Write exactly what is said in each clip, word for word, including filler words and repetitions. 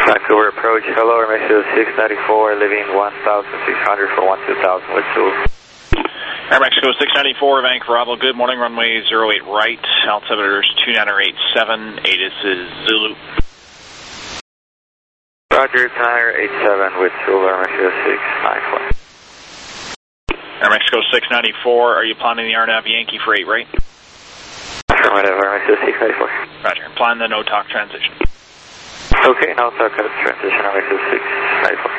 Vancouver approach, hello, Air Mexico six ninety-four, leaving one thousand six hundred for one two thousand with Zulu. Air Mexico six ninety-four, Vancouver Bravo, good morning, runway zero eight right, altimeter is two nine eight seven, A T I S is Zulu. Roger, two nine eight seven with Zulu, Air Mexico six ninety-four. Air Mexico six ninety-four, are you planning the R N A V Yankee for eight right? Affirmative, Air Mexico six ninety-four. Roger, plan the no-talk transition. Okay, no-talk transition, Air Mexico six ninety-four.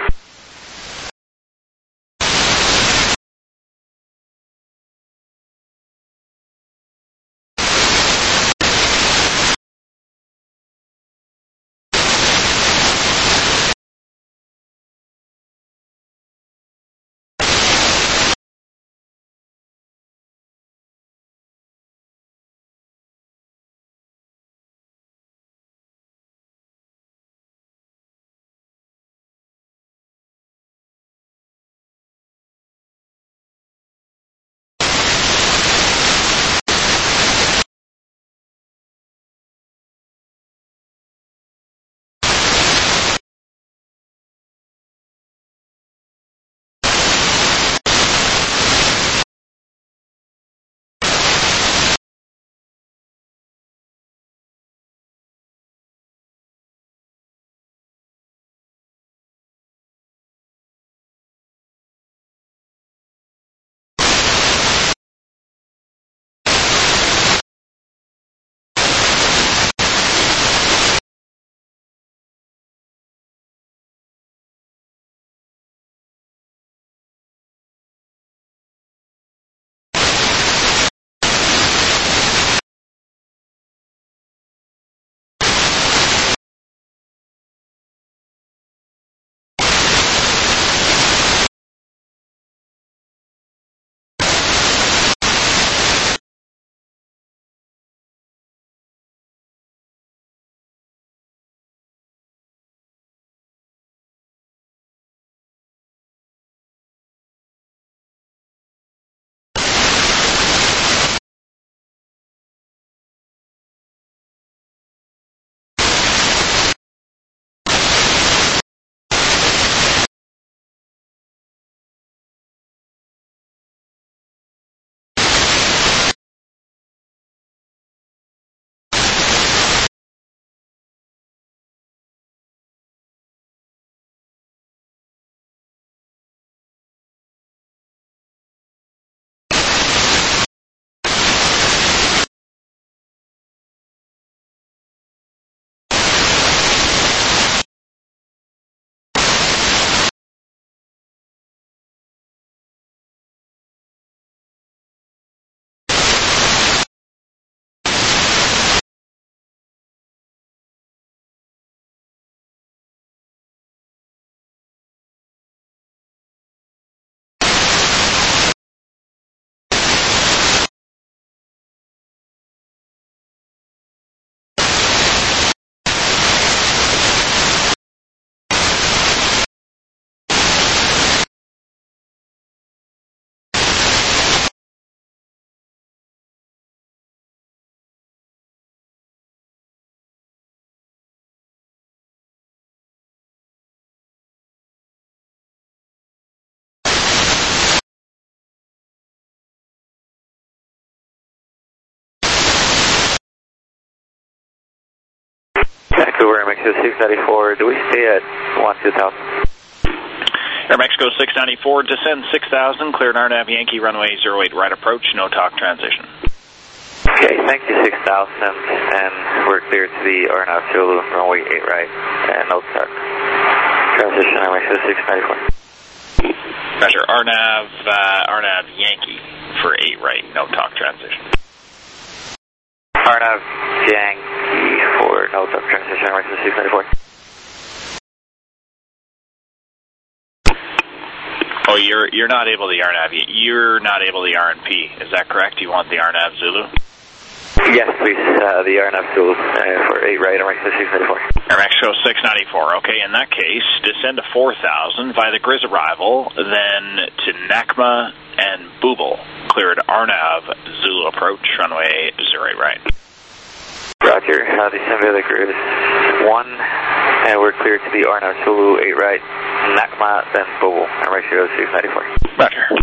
Vancouver, Air Mexico six ninety-four, do we stay at one two thousand? Air Mexico six ninety-four, descend six thousand, cleared R N A V Yankee, runway zero eight right approach, no talk transition. Okay, thank you six thousand, and we're clear to the R N A V Zulu, runway eight right, and no talk transition, Air Mexico six ninety-four. Roger, R N A V, uh, R N A V Yankee for eight right, no talk transition. R N A V Yankee for no talk transition, Air Mexico six ninety-four. Oh, you're you're not able to R N A V. You're not able to R N P. Is that correct? You want the R N A V Zulu? Yes, please. Uh, the R N A V Zulu uh, for eight right, Air Mexico six ninety-four. Air Mexico six ninety-four. Okay, in that case, descend to four thousand via the Grizz arrival, then to Nakma and Booble. Cleared R N A V Zulu approach, runway zero eight right. Roger. Uh, descend via the Grizz one And we're clear to the Arnav Zulu eight right, Nakma, then Bubble, and ratio six ninety-four. Roger.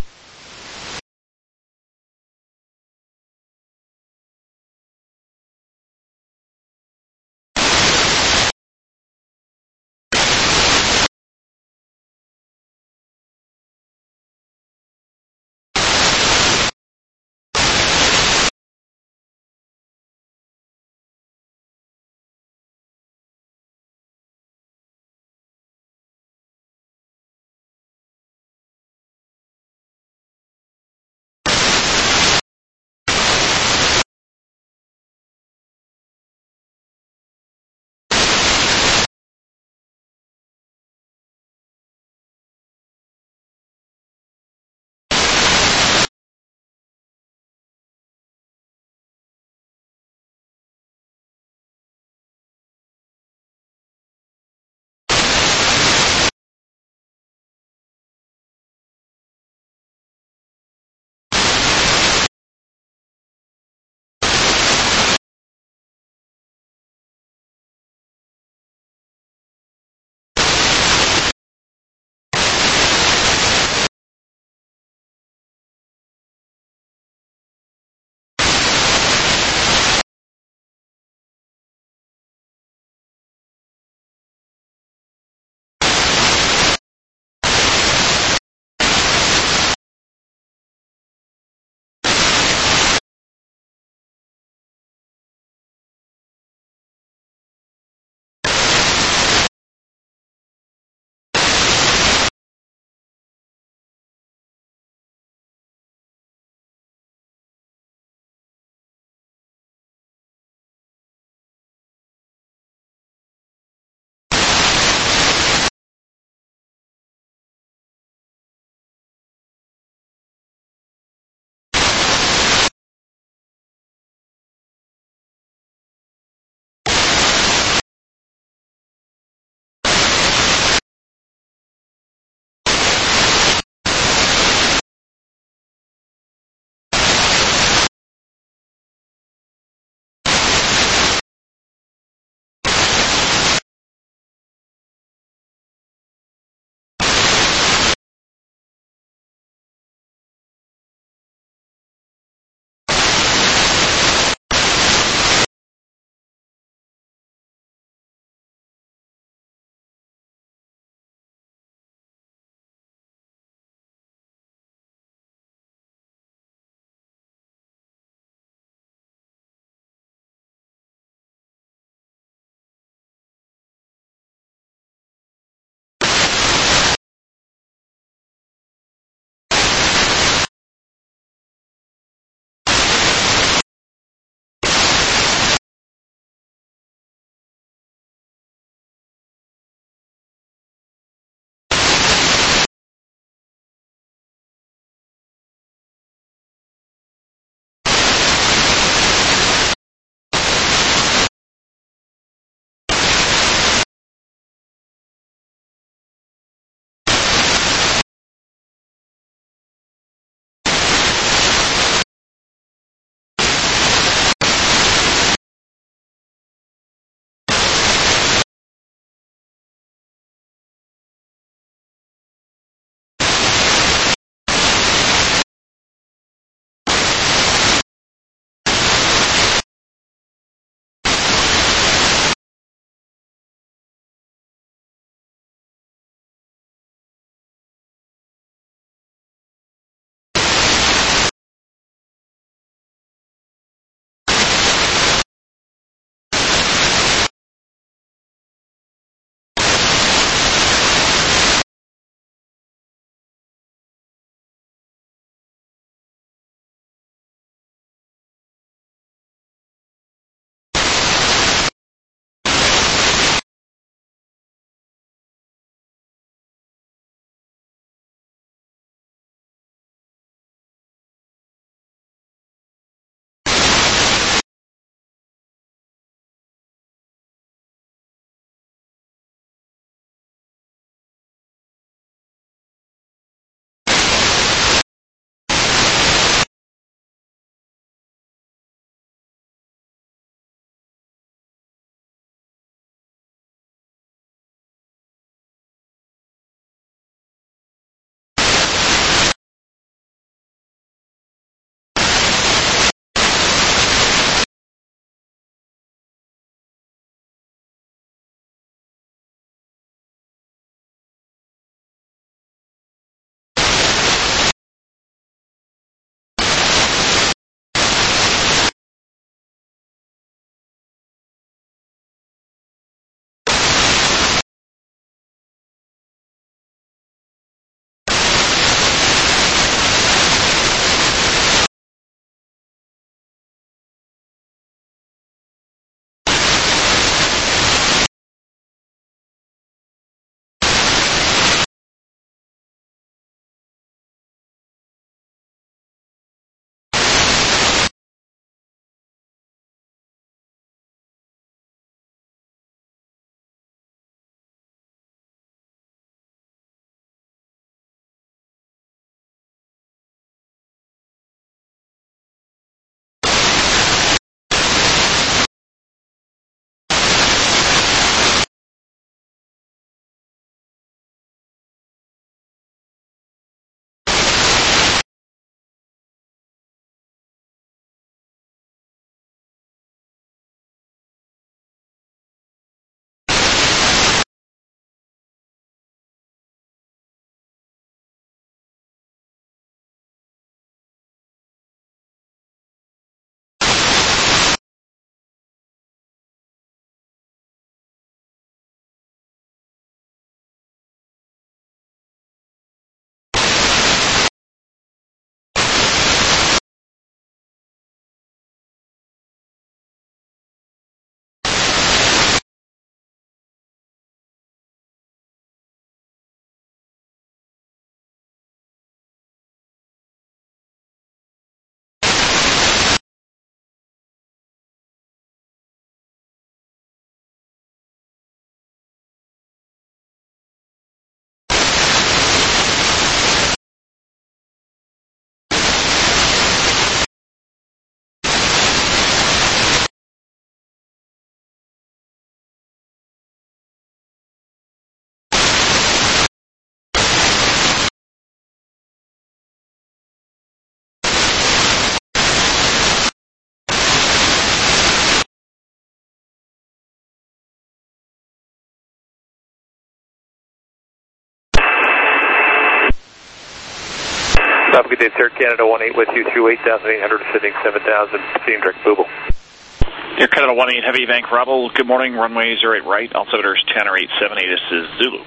Have a good day, sir. Canada one eight with you through eight thousand eight hundred, sitting seven thousand, proceeding direct Booble. Air Canada one eight Heavy, Vancouver Rebel. Good morning, runway zero eight right, altimeter is Tanner eight seven eight, this is Zulu.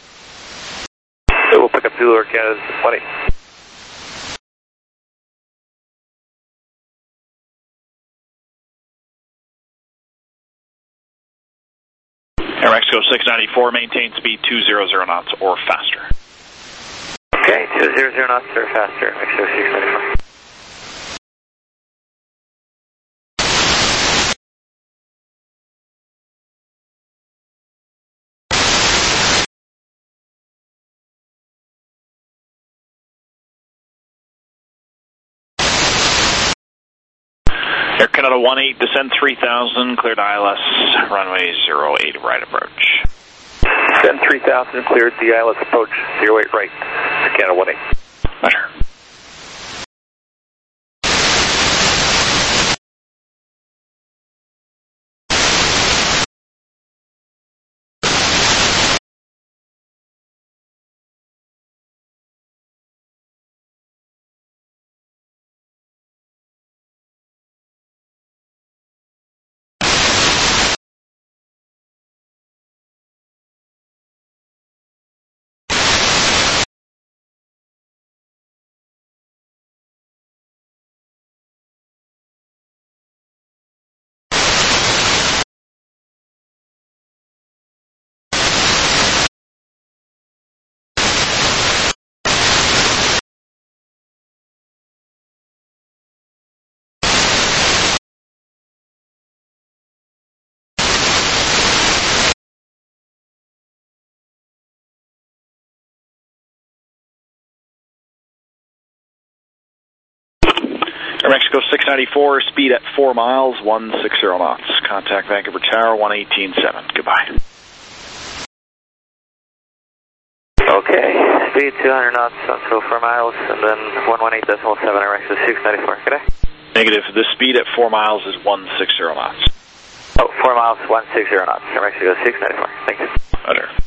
So we'll pick up Zulu, Air Canada one eight. Air Mexico six ninety-four, maintain speed two hundred knots or faster. Okay, two hundred knots or faster, Mexico six ninety-four. Air Canada one eight, descend three thousand, cleared I L S, runway zero eight right approach. Descend three thousand, cleared the I L S approach, zero eight right, Air Canada one eight. Measure. Air Mexico six ninety-four, speed at four miles, one sixty knots. Contact Vancouver Tower one eighteen seven. Goodbye. Okay, speed two hundred knots, until four miles, and then one eighteen point seven, Air Mexico six ninety-four. Good day. Negative. The speed at four miles is one sixty knots. Oh, four miles, one sixty knots, Air Mexico six ninety-four. Thank you. Better.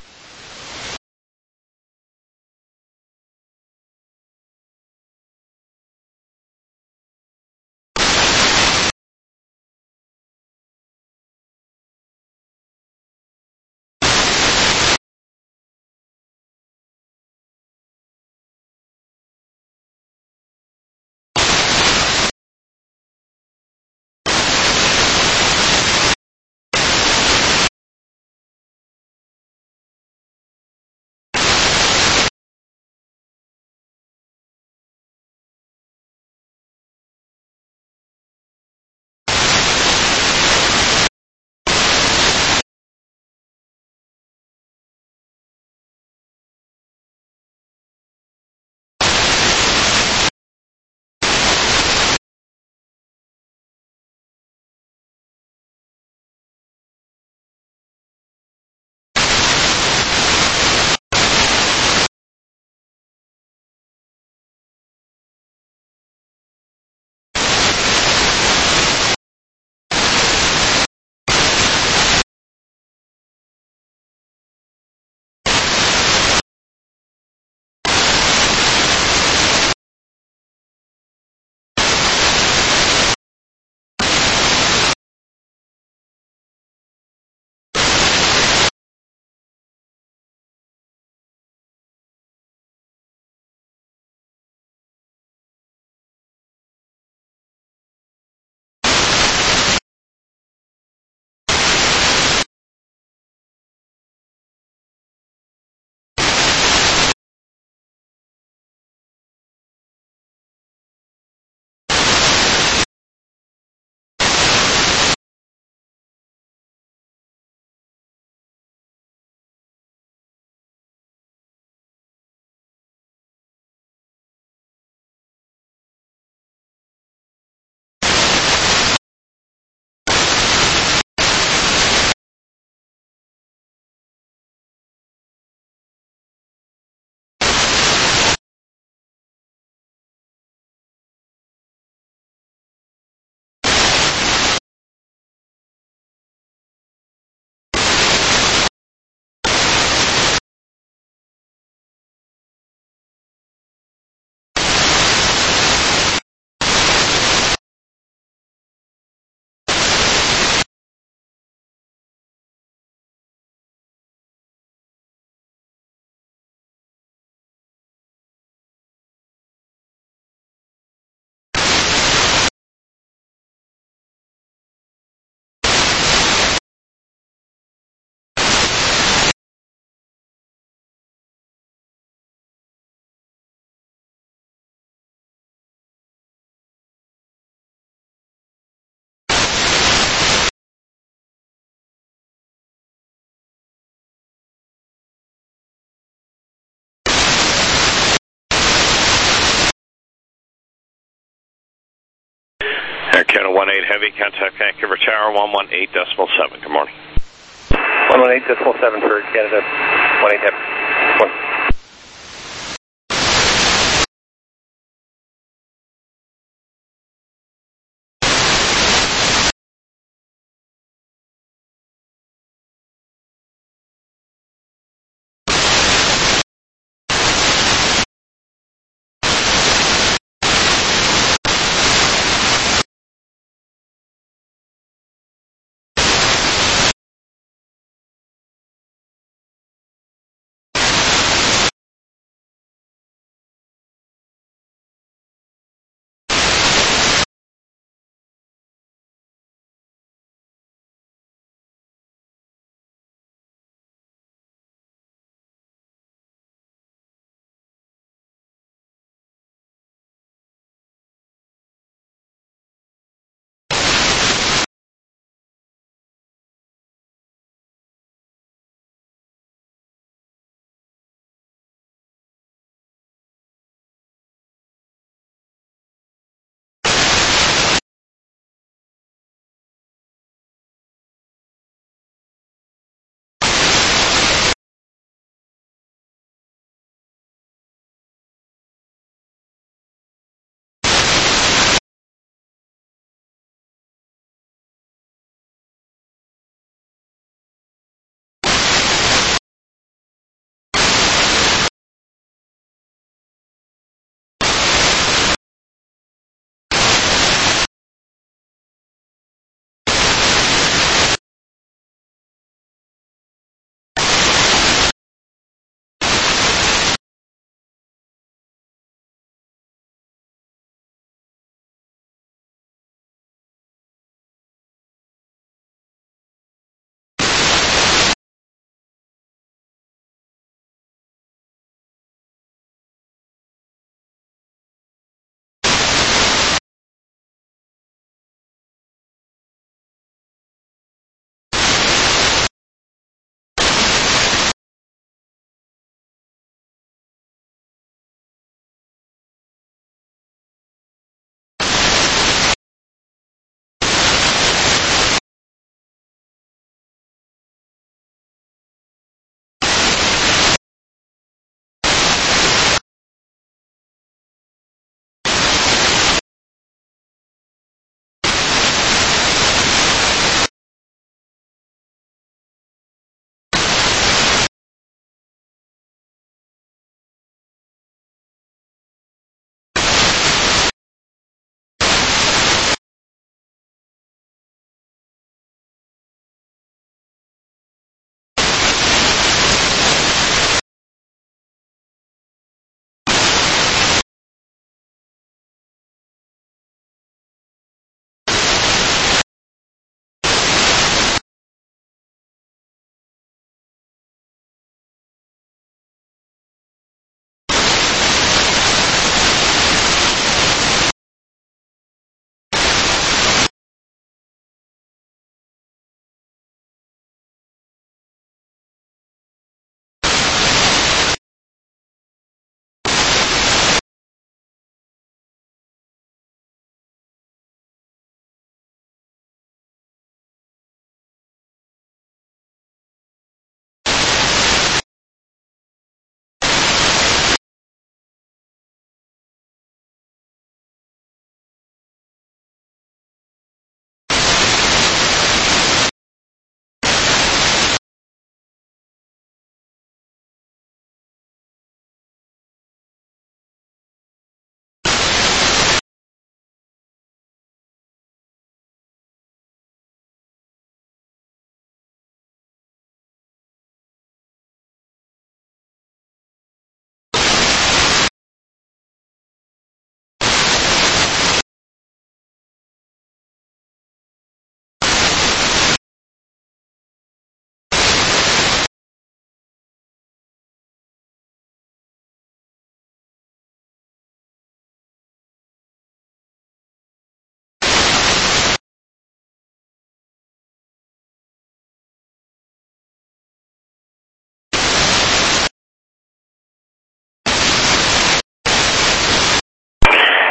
Canada one eight Heavy, contact Vancouver Tower one one eight decimal seven. Good morning. one one eight decimal seven for Canada one eight Heavy. One.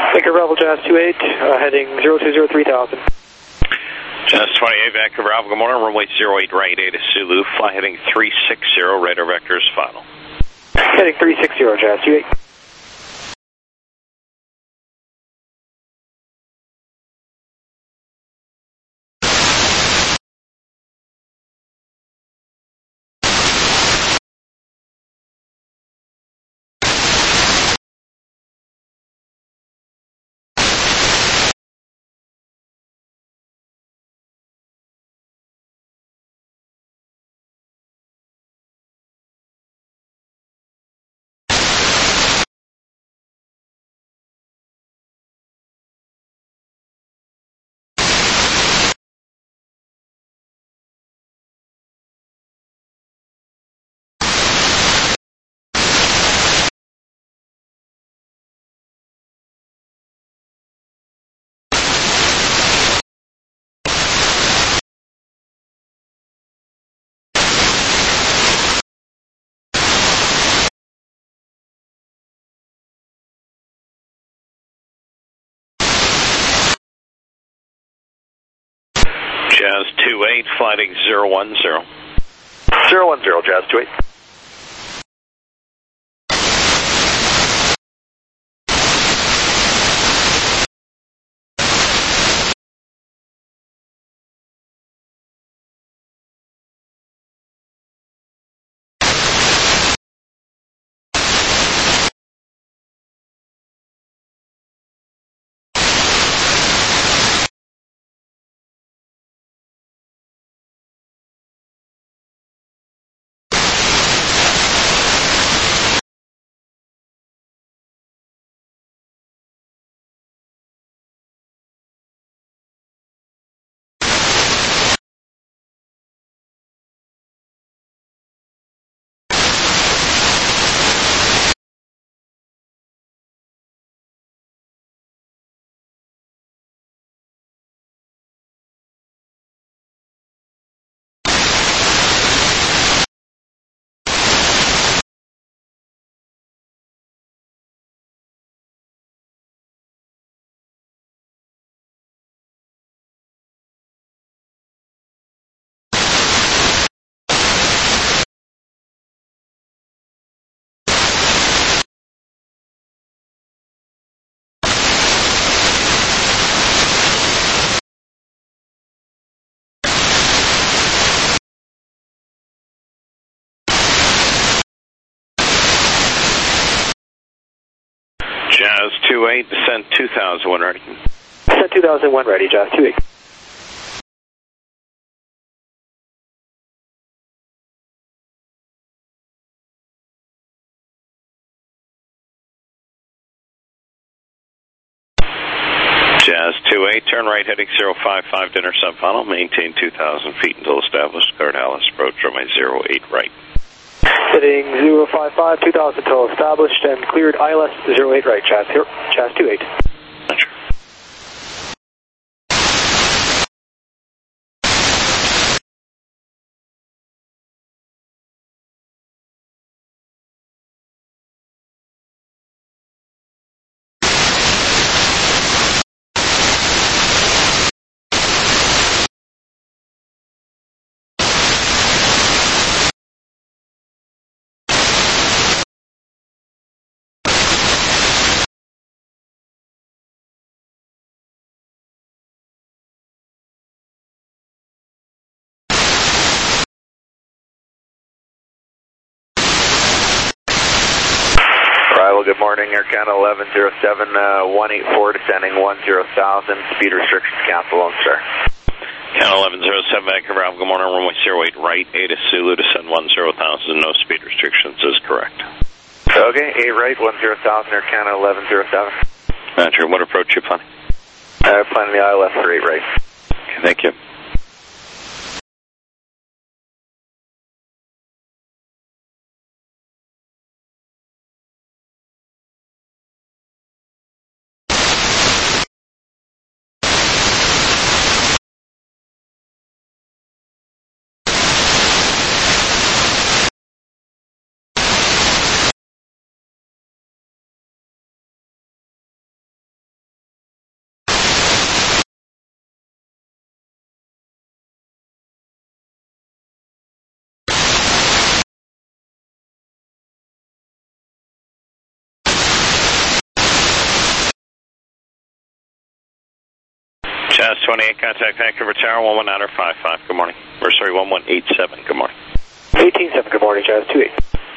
Vancouver Bravo, Jazz two eight, uh, heading zero two zero three thousand. Jazz twenty-eight, Vancouver Bravo, good morning, runway zero eight right, Ada Zulu, fly heading three six zero, radar vectors final. Heading three six zero, Jazz two eight. Jazz two eight, flighting zero one zero. zero one zero, Jazz two eight. Jazz two eight, descent two thousand one ready. Descent two thousand one ready, Jazz two eight. Jazz two eight, turn right heading zero five five to intercept final, maintain two thousand feet until established, guard Alice, approach runway zero eight right. Heading zero five five, two thousand until established and cleared I L S zero eight right, Jazz, Jazz two eight. Roger. Good morning, Air Canada eleven zero seven, uh, one eight four, descending one zero thousand, speed restrictions cancel, Lone Star. Canada eleven zero seven, Vancouver, good morning, runway zero eight right, Ada Zulu, descend one zero thousand, no speed restrictions is correct. Okay, eight right, one zero thousand, Air Canada eleven zero seven. Roger, what approach you planning? I'm uh, planning the I L S for eight right. Okay, thank you. Jazz twenty-eight, contact Vancouver Tower, one one outer five five, good morning. Or sorry, one one eight seven, good morning. eighteen seven, good morning, Jazz two eight.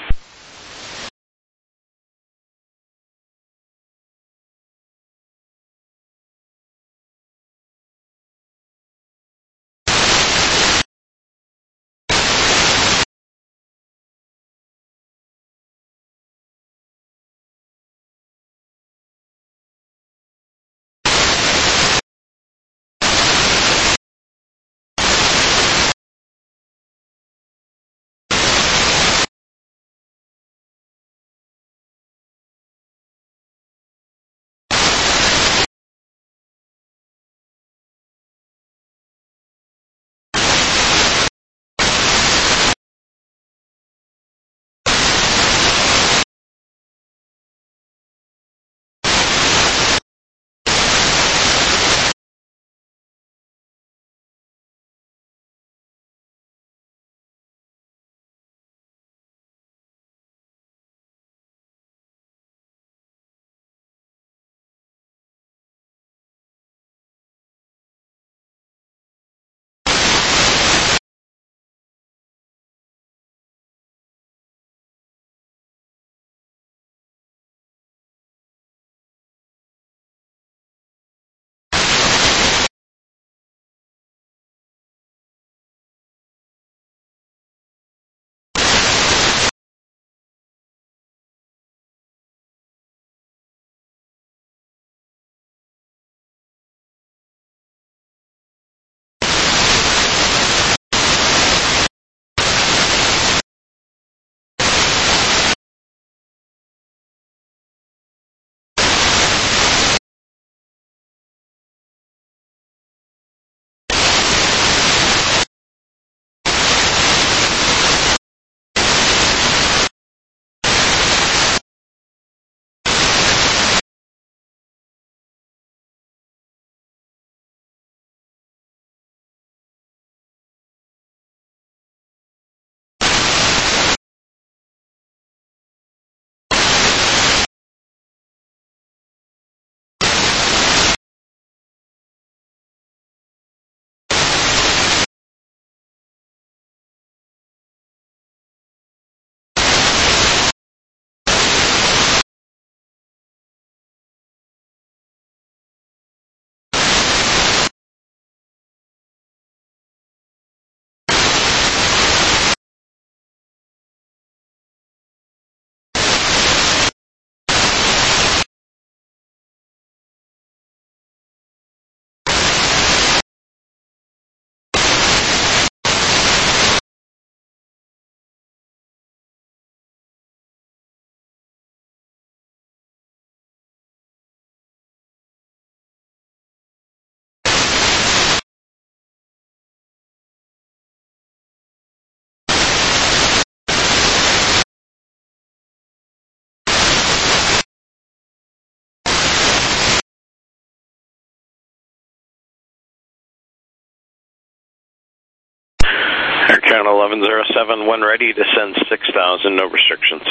Air Canada eleven oh seven, when ready, descend six thousand, no restrictions.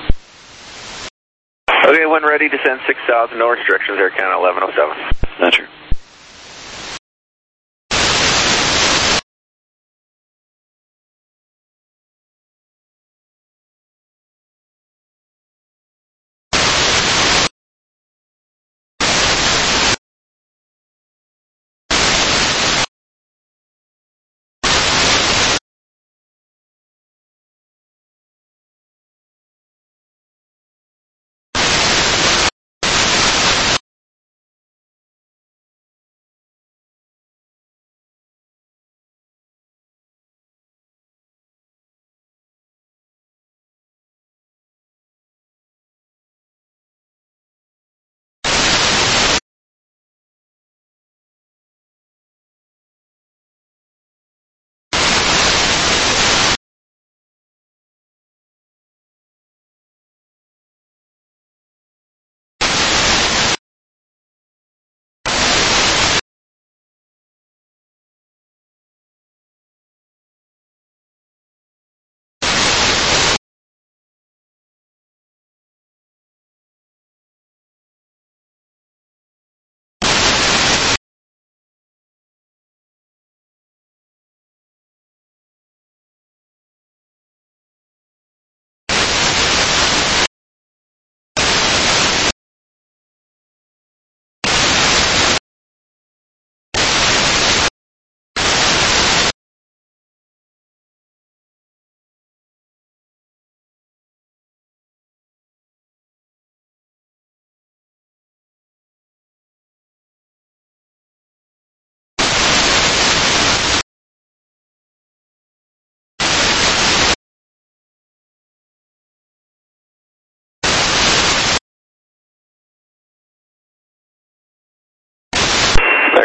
Okay, when ready, descend six thousand, no restrictions, Air Canada eleven oh seven. That's true.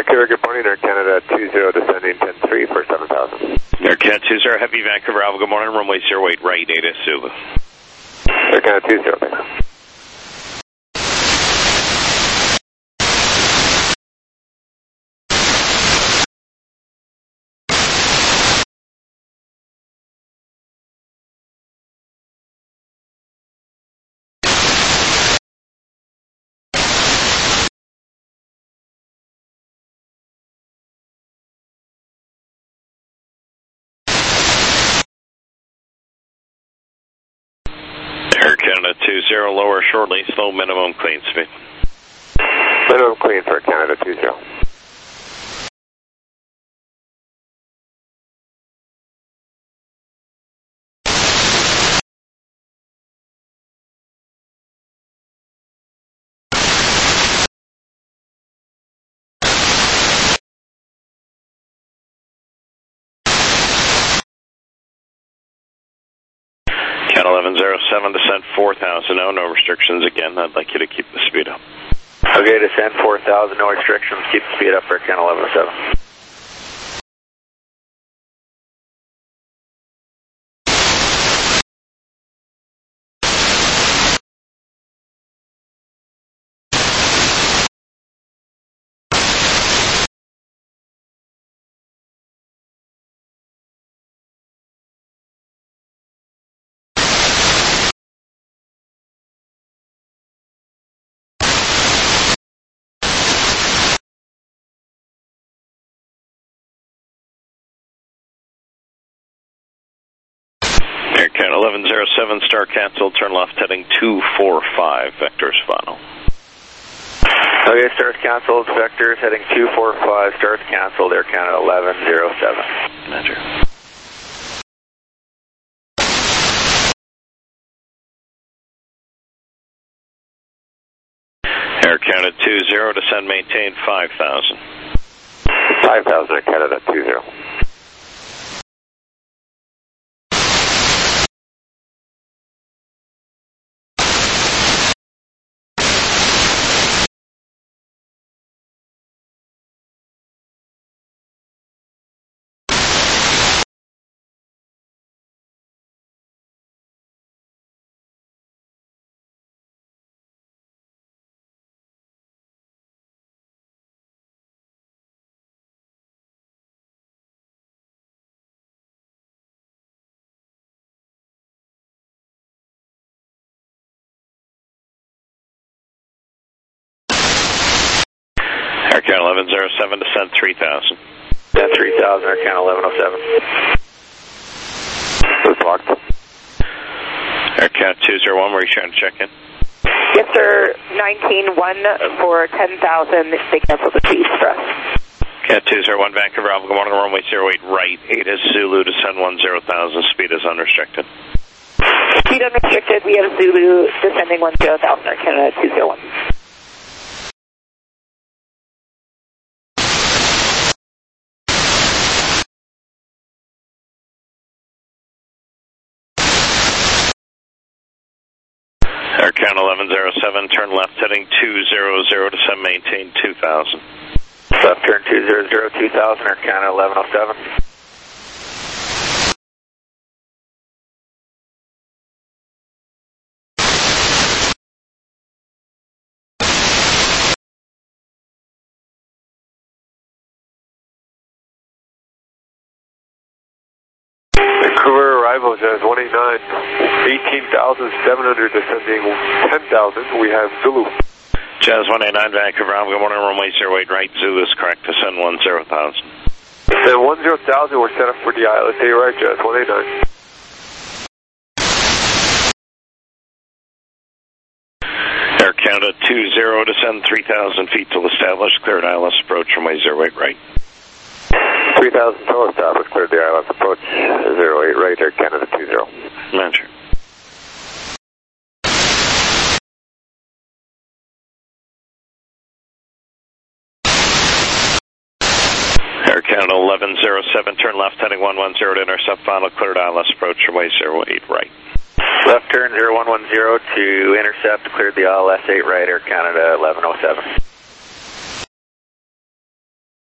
Clear, good morning, Air Canada two zero descending ten three for seven thousand. Air Canada two zero, Heavy Vancouver Alpha, good morning, runway zero eight right, Ada Zulu. Air Canada two zero, thanks. Air Canada two zero, lower shortly, slow minimum clean speed. Minimum clean for Canada two zero. Cat eleven zero seven, descent four thousand, no, no restrictions again, I'd like you to keep the speed up. Okay, descend four thousand, no restrictions, keep the speed up for Cat eleven oh seven. Air Cat eleven zero seven, star cancel, turn left heading two four five, vectors final. Okay, stars canceled, vectors heading two four five, stars canceled, Air Canada eleven oh seven. Roger. Air Canada two zero, descend maintain five thousand. five thousand, Air Canada two zero. Air Cat eleven zero seven, descent three thousand. Descend three thousand, Air Canada eleven oh seven. It's locked. Air Cat two zero one, were you trying to check in? Yes, sir. nineteen one for ten thousand. They canceled the fees for us. Cat two zero one, Vancouver Alpha, good morning, runway zero eight right, Ada Zulu, descend one zero thousand, speed is unrestricted. Speed unrestricted, we have Zulu descending one zero thousand, Air Canada two zero one. Air Canada eleven zero seven, turn left heading two zero zero, descend maintain two thousand. Left turn two zero zero, two thousand, Air Canada eleven oh seven. Vancouver arrival says one eight nine, eighteen thousand seven hundred descending ten thousand. We have Zulu. Jazz one eight nine, Vancouver Alpha, good morning, runway zero eight right, Zulu is correct, descend one zero thousand. Then one zero thousand, we're set up for the I L S A right, Jazz one eight nine. Air Canada two zero, descend three thousand feet till established, cleared I L S approach, runway zero eight right. three thousand total established, cleared the I L S approach, zero eight right, Air Canada two zero. Roger. Air Canada eleven zero seven, turn left heading one one zero to intercept final, cleared I L S approach, runway zero eight right. Left turn zero one one zero to intercept, cleared the I L S eight right, Air Canada eleven oh seven.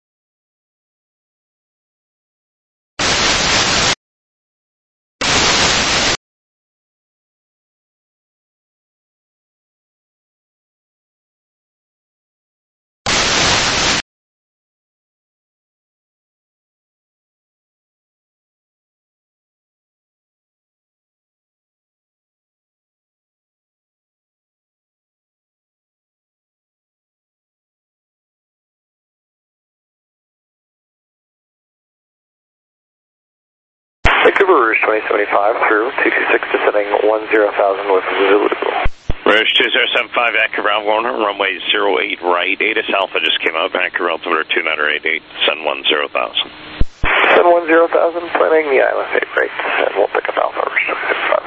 Vancouver Rouge twenty seventy-five through two two six, descending one zero thousand with Zulu. Rouge two zero seven five, Vancouver Alpha, runway zero eight right, ATIS Alpha just came out, Vancouver altimeter two nine eight eight, send one zero thousand. Send one zero thousand, planning the I L S eight right, and we'll pick up Alpha Rouge twenty seventy-five.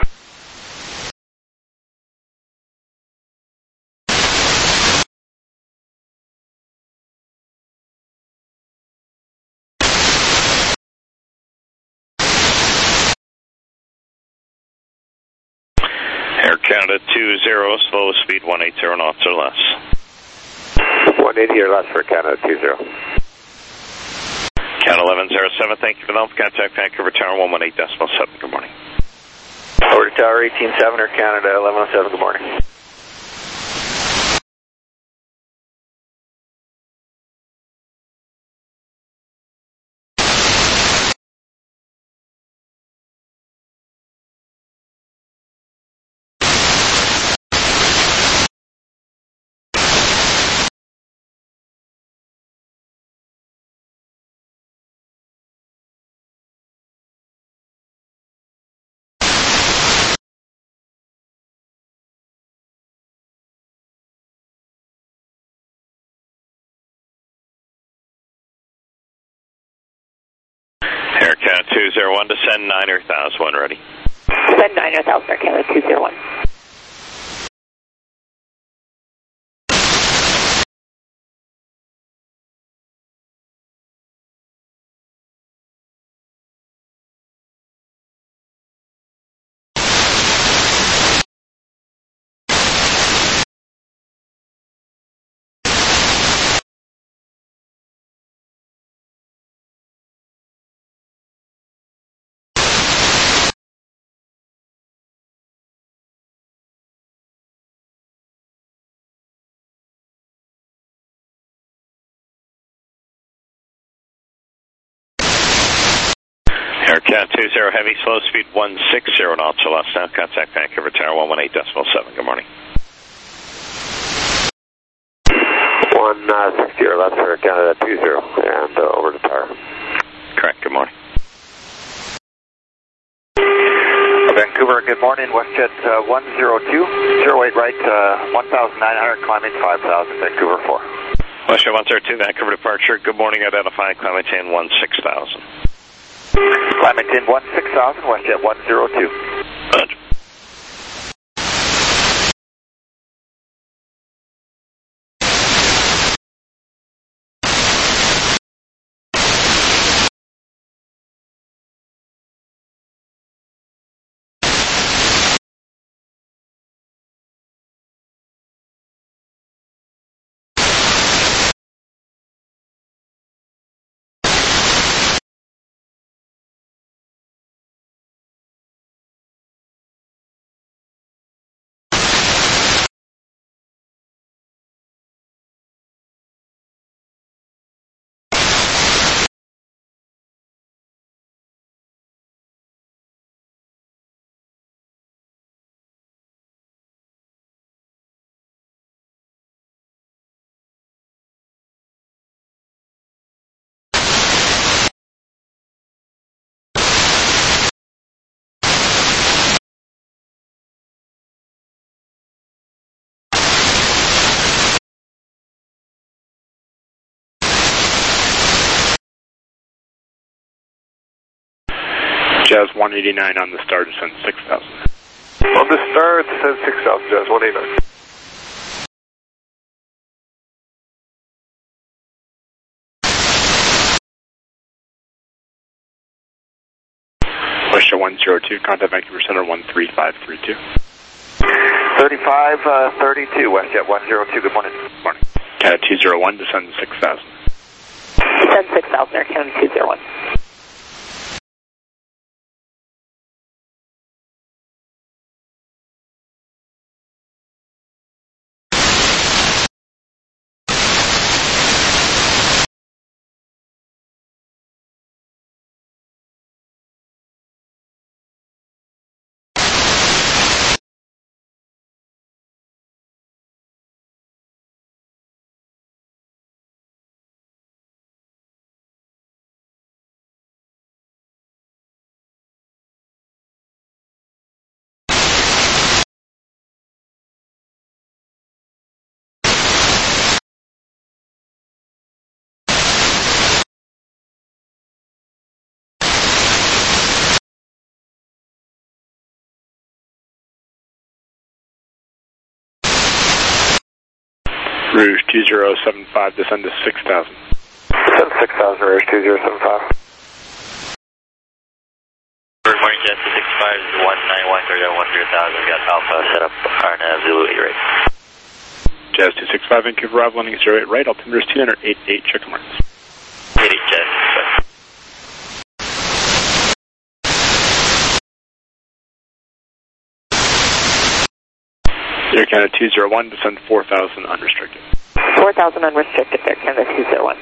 Air Canada two zero, slow speed one eighty knots or less. one eighty or less for Canada two zero. Canada eleven zero seven, thank you for the help. Contact Vancouver Tower one one eight decimal seven, good morning. Over to Tower eighteen seven or Canada eleven oh seven, good morning. Air Canada two zero one, descend niner thousand one, ready. Send niner thousand, Air Canada two zero one. Air Canada two zero, heavy, slow speed one sixty knots or less now. Contact Vancouver Tower one one eight decimal seven, good morning. one sixty or less for Canada two zero, and uh, over to Tower. Correct, good morning. Vancouver, good morning. WestJet uh, one zero two, zero eight right, uh, one thousand nine hundred, climbing five thousand, Vancouver four. WestJet one zero two, Vancouver departure, good morning, identifying climate ten one six thousand. Climate ten one six thousand, WestJet one zero two. Roger. Jazz one eighty-nine on the star, descend six thousand. On the star, descend six thousand, Jazz one eighty-nine. WestJet one zero two, contact Vancouver Center one three five three two. thirty-five thirty-two, WestJet one zero two, good morning. Morning. Canada two zero one, descend six thousand. Descend six thousand, Air Canada two zero one. Rouge two zero seven five, descend to six thousand. Descend six thousand, Rouge two zero seven five. Good morning, Jazz two six five, one nine one, cleared at one zero thousand, got Alpha set up, R N A V Zulu eight right. Jazz two six five, Vancouver arrival, landing zero eight right, altimeter is two nine eight eight, check the marks. eight eight, Jazz. Air Canada two zero one, descend four thousand unrestricted. four thousand unrestricted, Air Canada two zero one.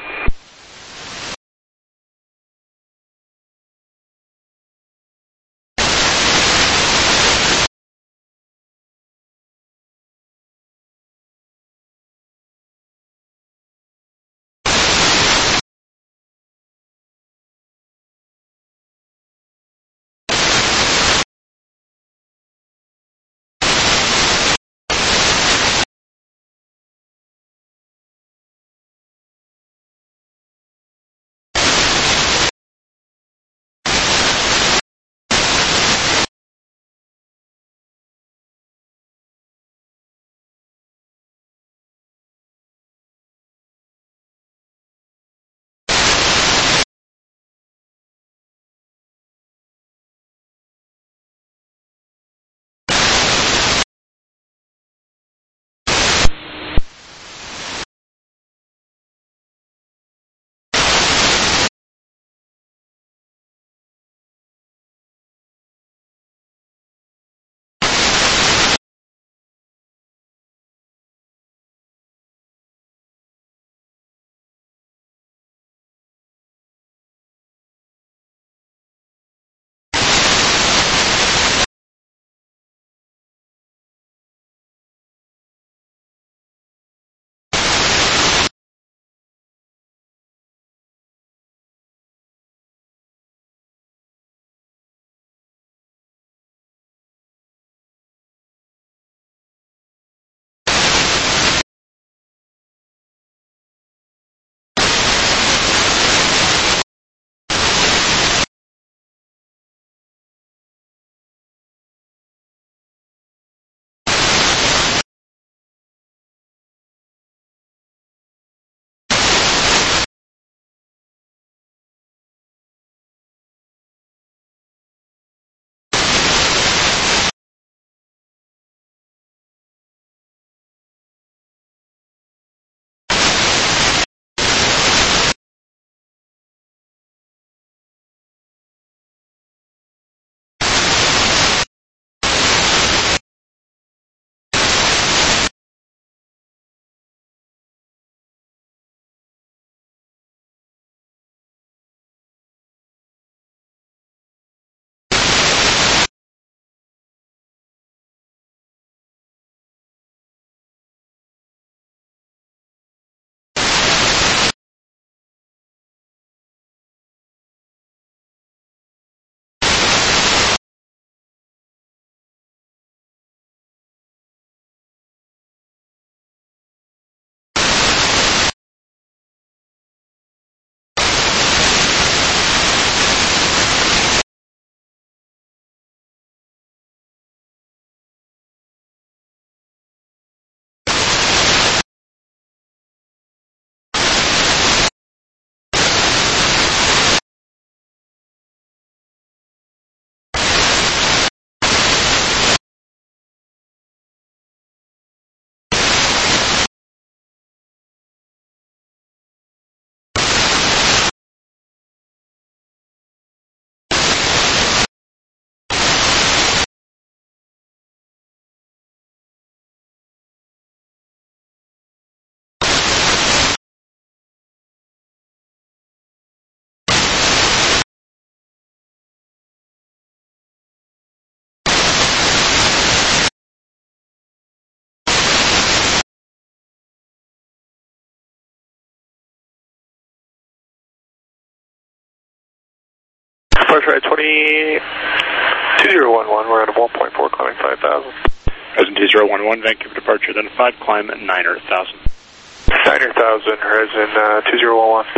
Departure at twenty two zero one one, we're at a one point four, climbing five thousand. Horizon two zero one one, Vancouver departure identified, climb at niner thousand. niner thousand, Horizon uh, two zero one one.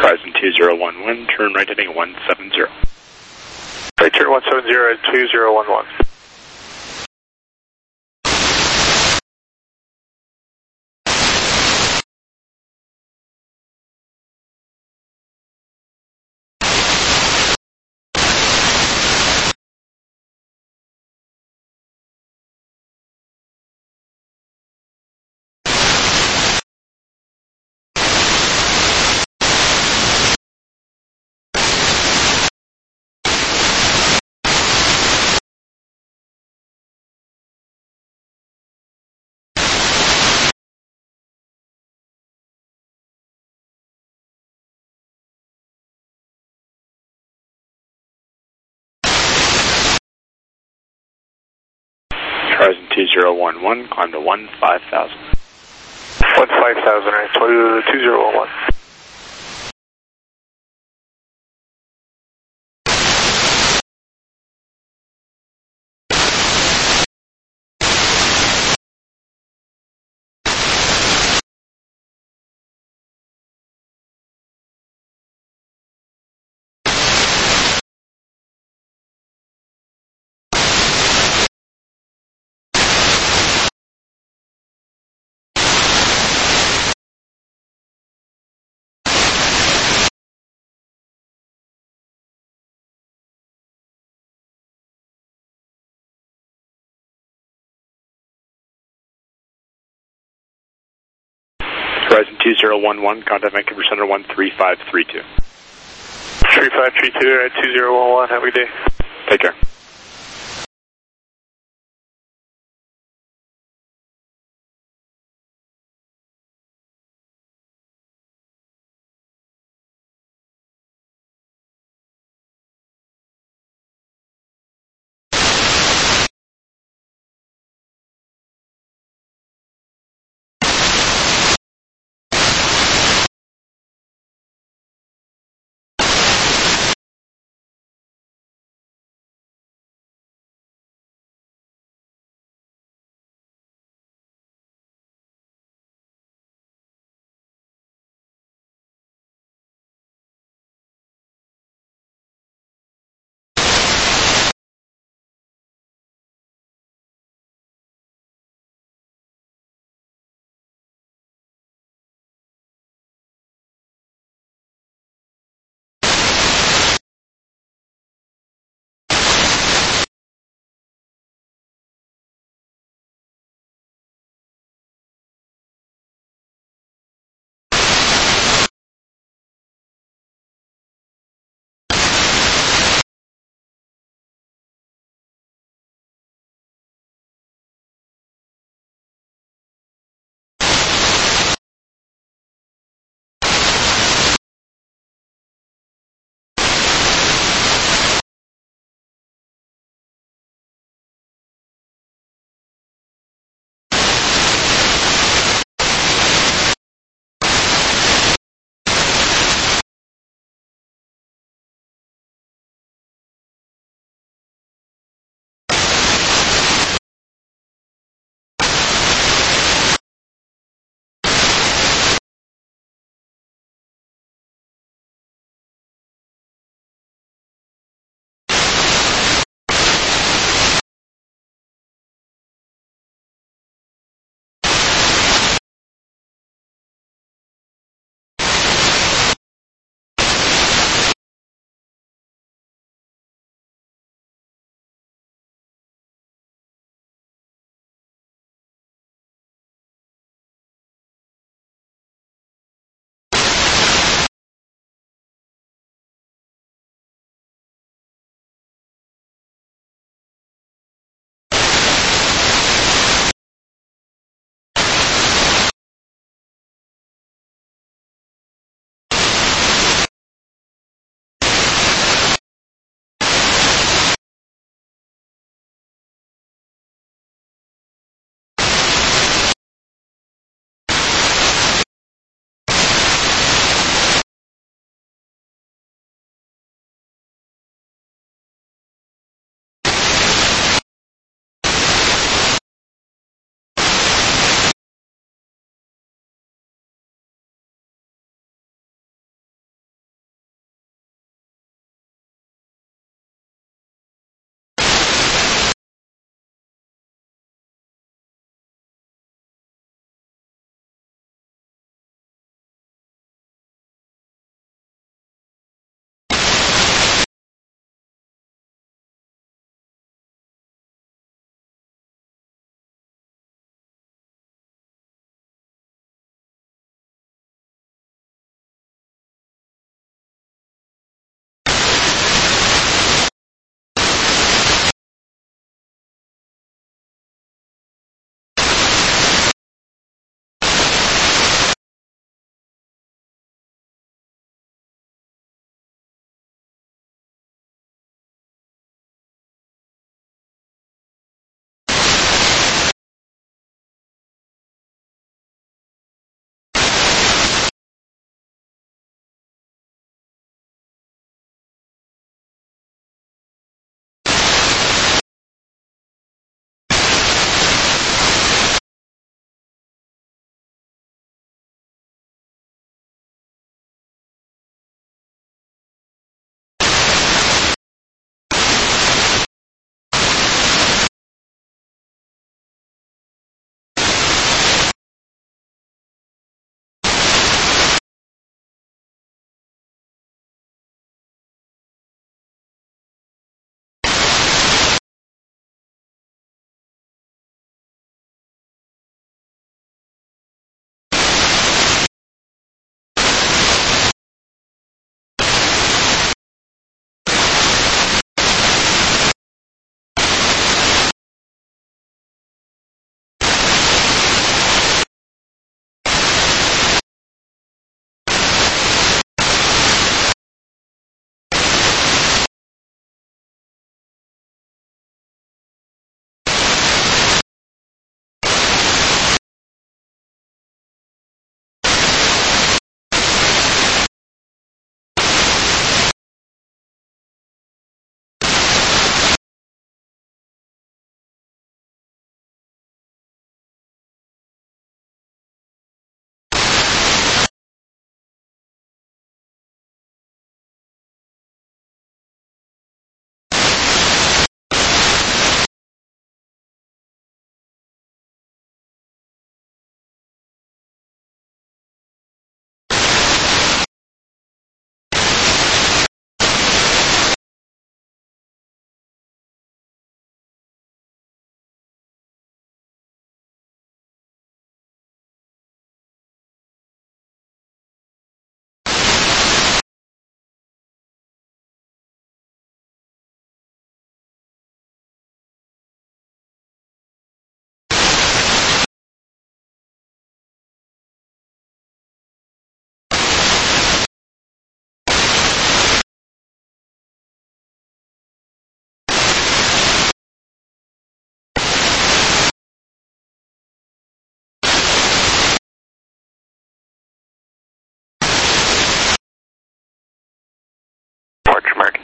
Horizon two zero one one, turn right heading one seven zero. Right turn one seven zero at two zero one one. Horizon two zero one one, climb to one five thousand. one five thousand, right, two zero one one. Horizon two zero one one, contact Vancouver Center one three five three two. three five three two at two zero one one, have a good day. Take care.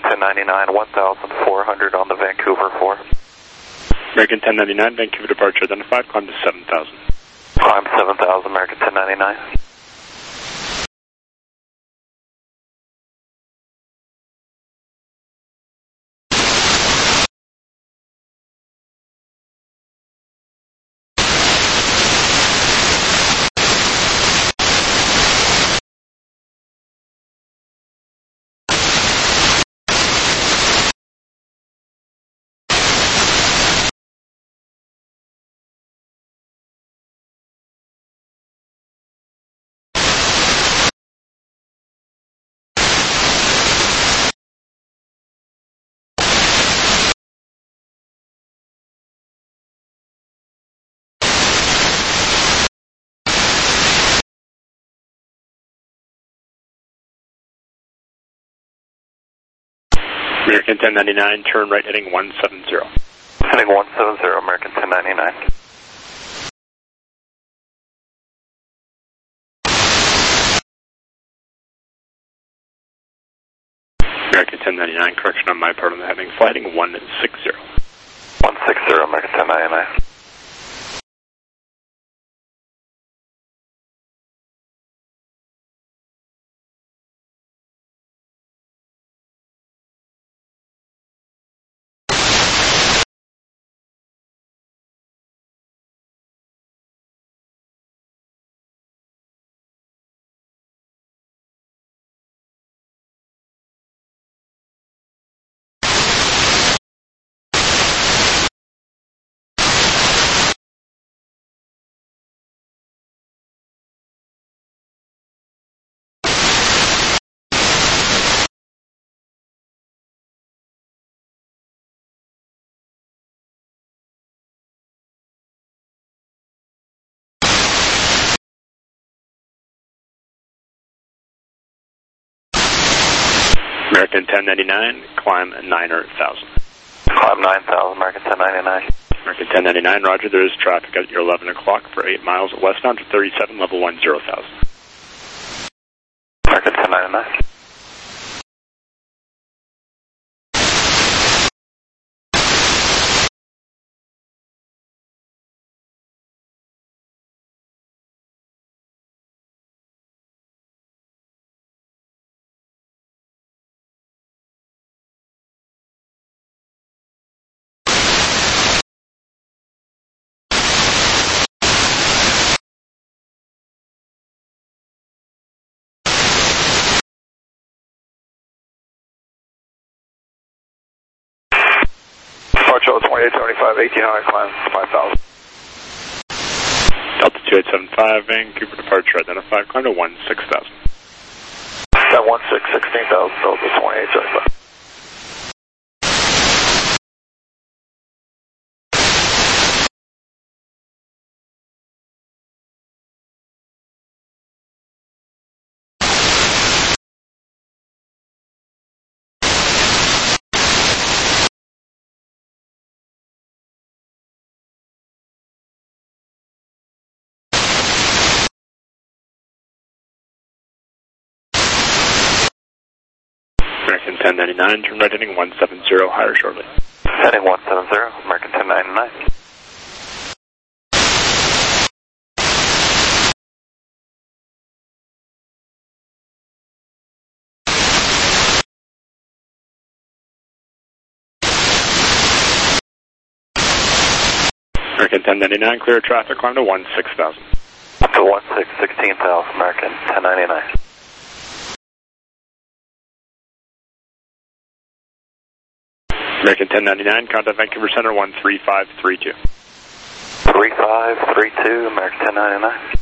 ten ninety-nine, one thousand four hundred on the Vancouver four. American ten ninety-nine, Vancouver departure identified, climb to seven thousand. Climb seven thousand, American ten ninety-nine. American ten ninety-nine, turn right heading one seven zero. Heading one seven zero, American ten ninety-nine. American ten ninety-nine, correction on my part on the heading, flighting one six zero. one six zero, American ten ninety-nine. American ten ninety-nine, climb nine thousand. Climb nine thousand, American ten ninety-nine. American ten ninety-nine, roger, there is traffic at your eleven o'clock for eight miles westbound to thirty-seven, level one zero thousand. American ten ninety-nine. Departure twenty-eight seventy-five, eighteen hundred, climb five thousand. Delta two eight seven five, Vancouver departure identified, climb to one six thousand. That one six, sixteen thousand, Delta twenty-eight seventy-five. American ten ninety-nine, turn right heading one seven zero, higher shortly. Heading one seven zero, American ten ninety-nine. American ten ninety-nine, clear traffic, climb to one six thousand. Up to one six, sixteen thousand, American ten ninety-nine. American ten ninety-nine, contact Vancouver Center one three five three two. three five three two, American ten ninety-nine.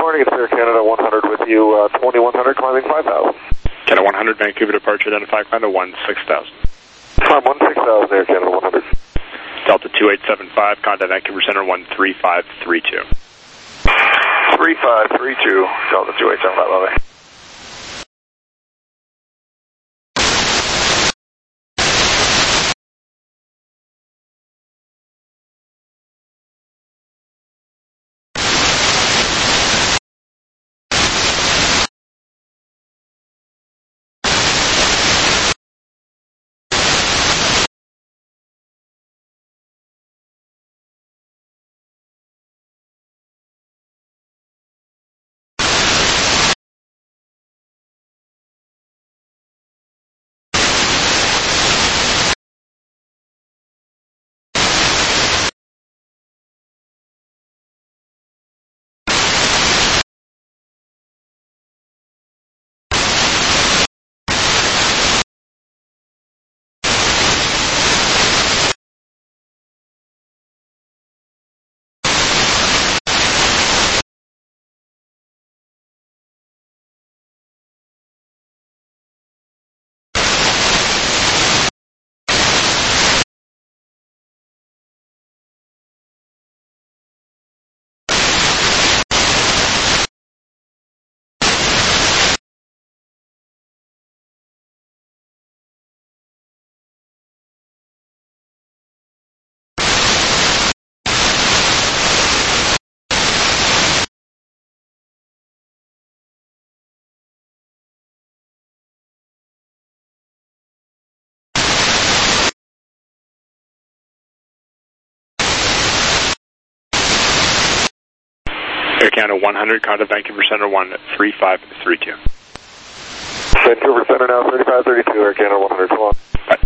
morning, it's Air Canada one hundred with you, uh, twenty-one hundred climbing five thousand. Canada one hundred, Vancouver departure, identify climb to one six thousand. Climb one six thousand, Air Canada one hundred. Delta two eight seven five, contact Vancouver Center one three five three two. three five three two, Delta two eight seven five, bye-bye. Air Canada one hundred, contact Vancouver Center one three five three two. Vancouver Center now thirty-five thirty-two, Air Canada one hundred, come on. Bye.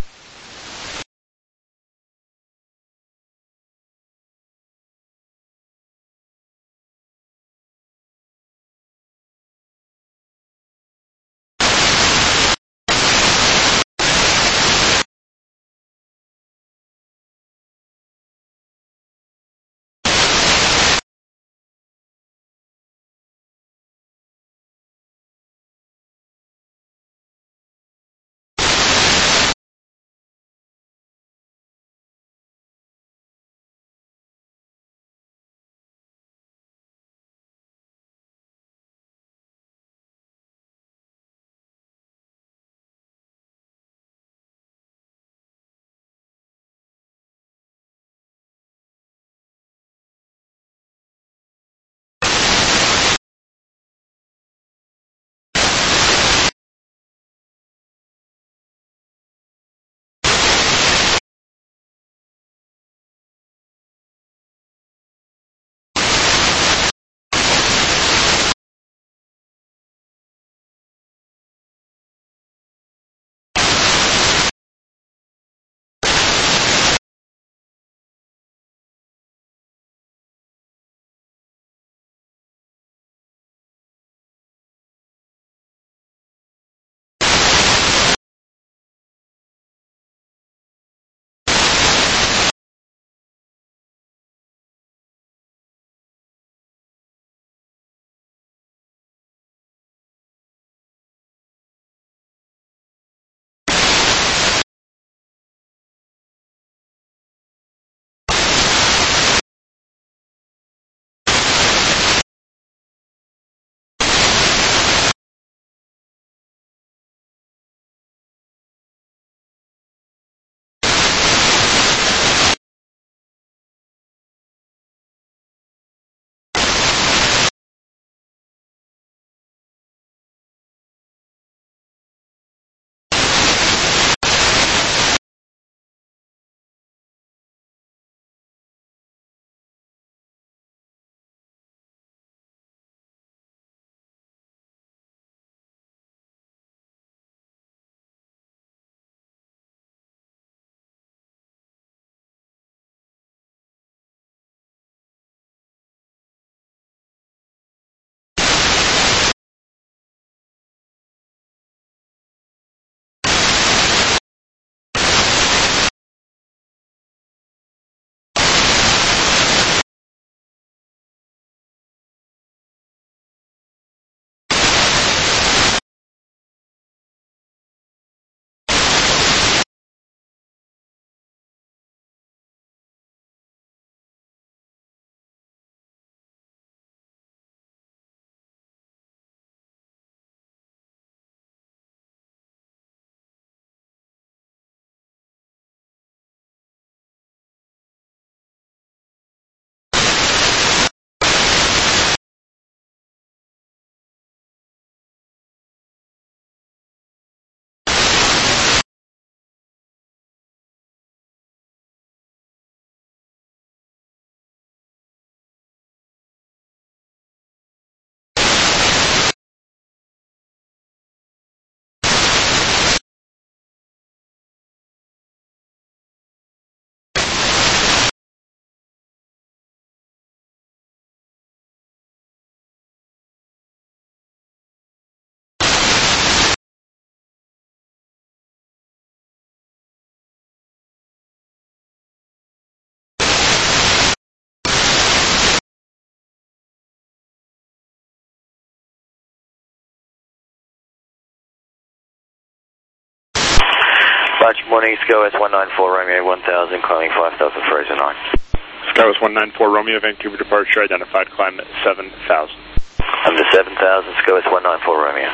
March morning, SkyWest one nine four Romeo one thousand, climbing five thousand Fraser nine. SkyWest one nine four Romeo, Vancouver departure, identified climb at seven thousand. Under seven thousand, SkyWest one nine four Romeo.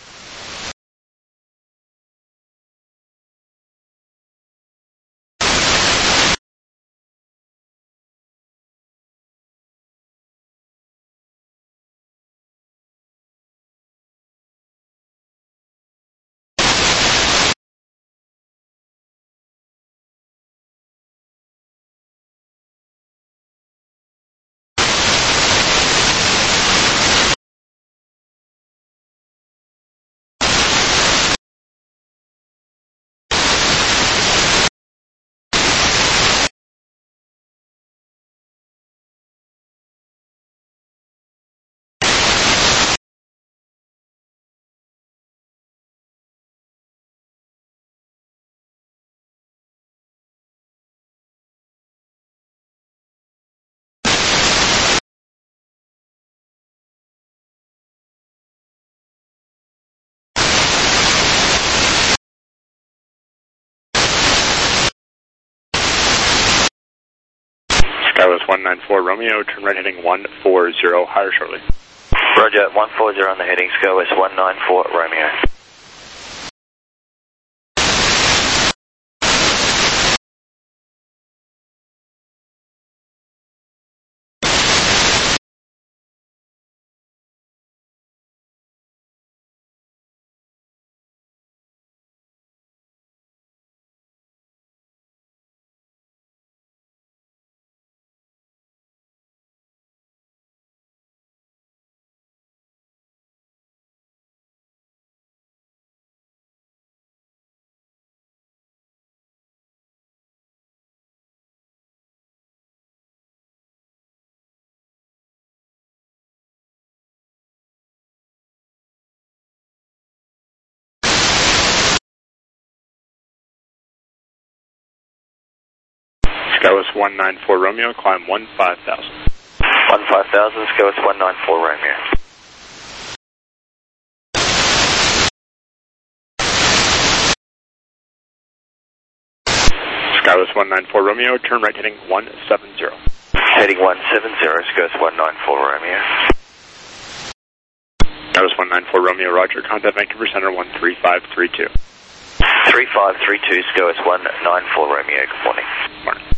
SkyWest one nine four Romeo, turn right heading one four zero, higher shortly. Roger, one four zero on the heading, SkyWest one nine four Romeo. SkyWest one nine four Romeo, climb one five thousand. one five thousand, SkyWest one nine four Romeo. SkyWest one nine four Romeo, turn right heading one seven zero. Heading one seven zero, SkyWest one nine four Romeo. SkyWest one nine four Romeo, roger, contact Vancouver Center one three five three two. three five three two, SkyWest one nine four Romeo, good morning. Morning.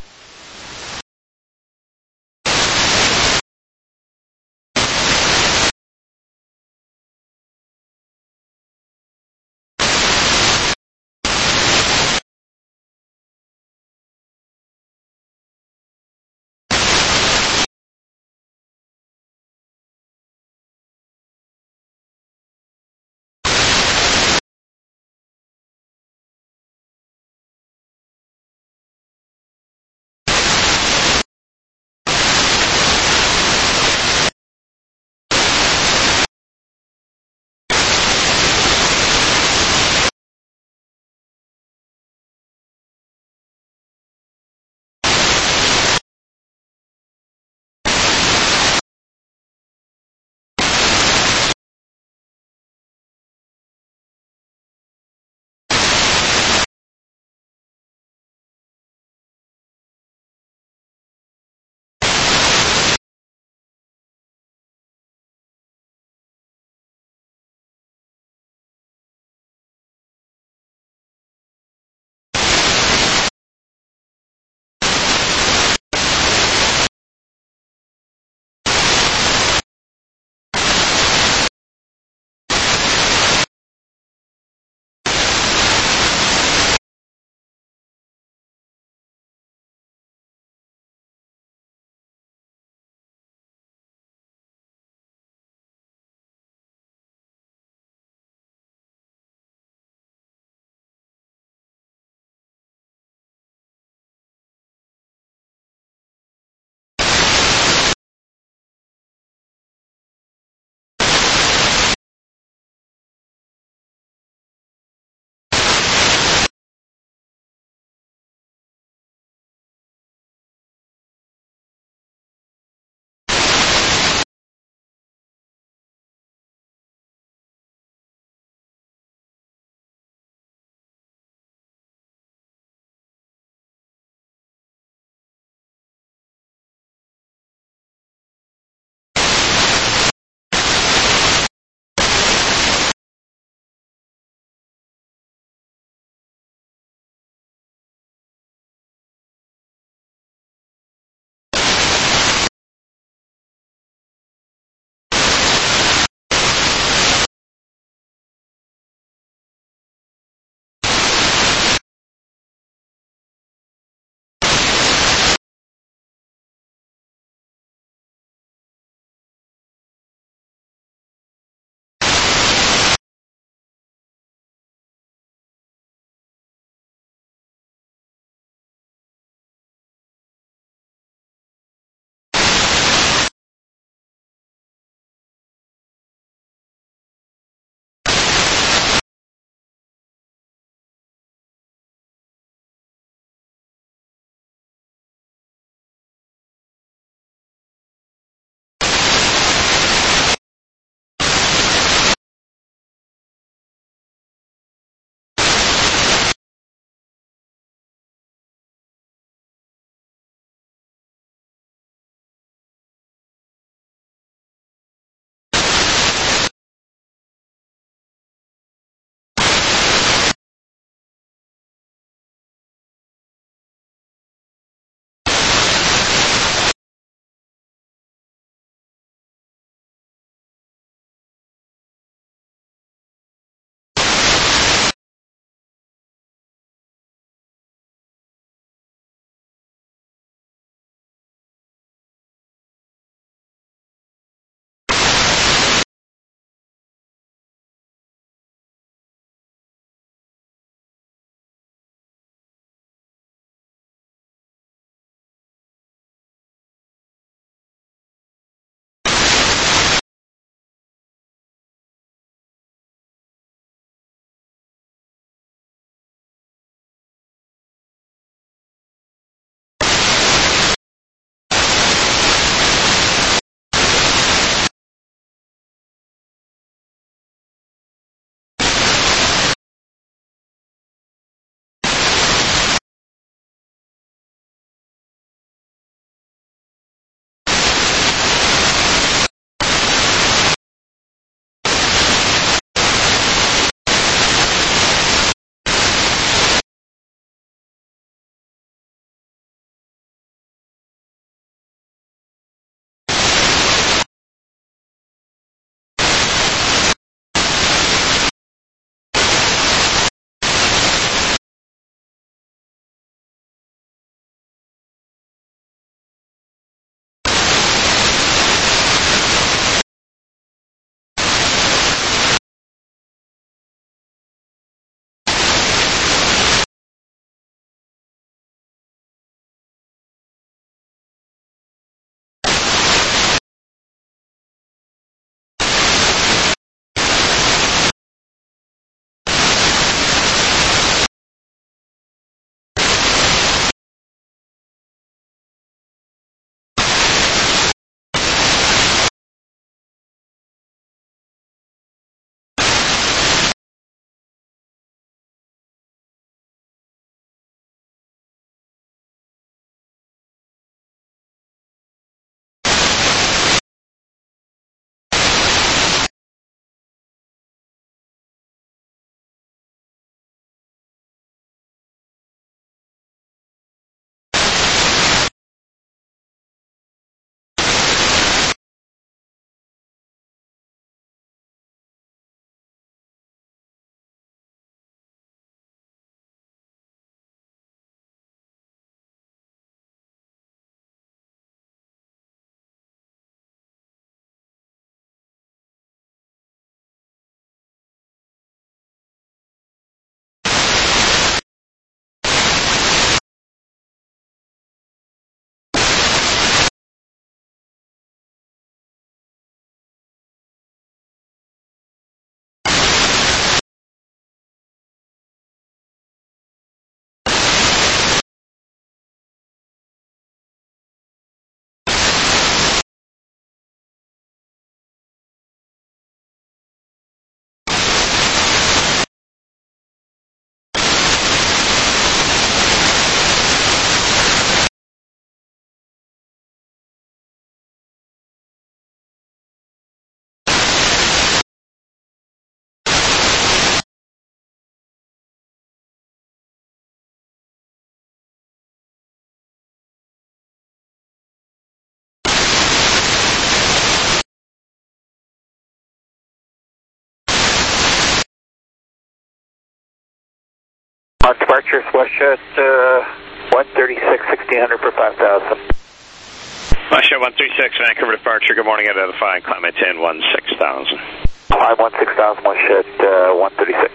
Uh, departure WestJet uh, one thirty-six, sixteen hundred per five thousand. WestJet one thirty-six, Vancouver departure. Good morning, identifying climb maintain one six thousand. Climb one six thousand, WestJet uh, one thirty-six.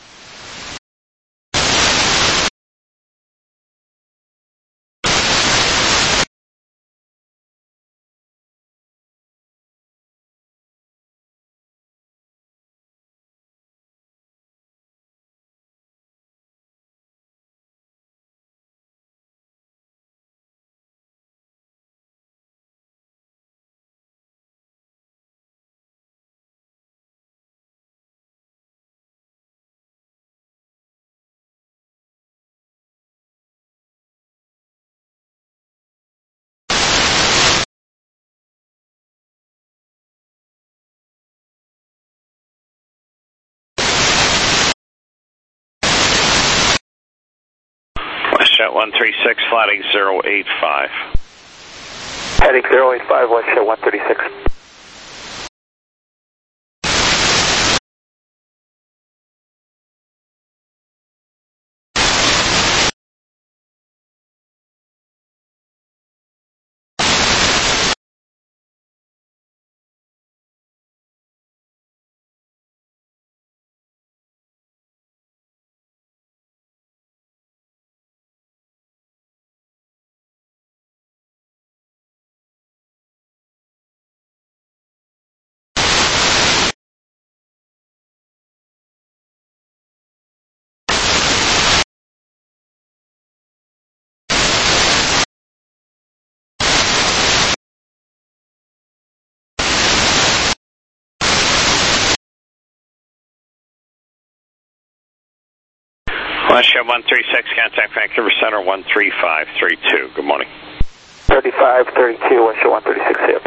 WestJet one thirty-six, flatting zero eight five. Heading zero eight five, WestJet one thirty-six. WestJet one thirty-six, contact Vancouver Center one three five three two. Good morning. thirty-five thirty-two, WestJet one thirty-six here.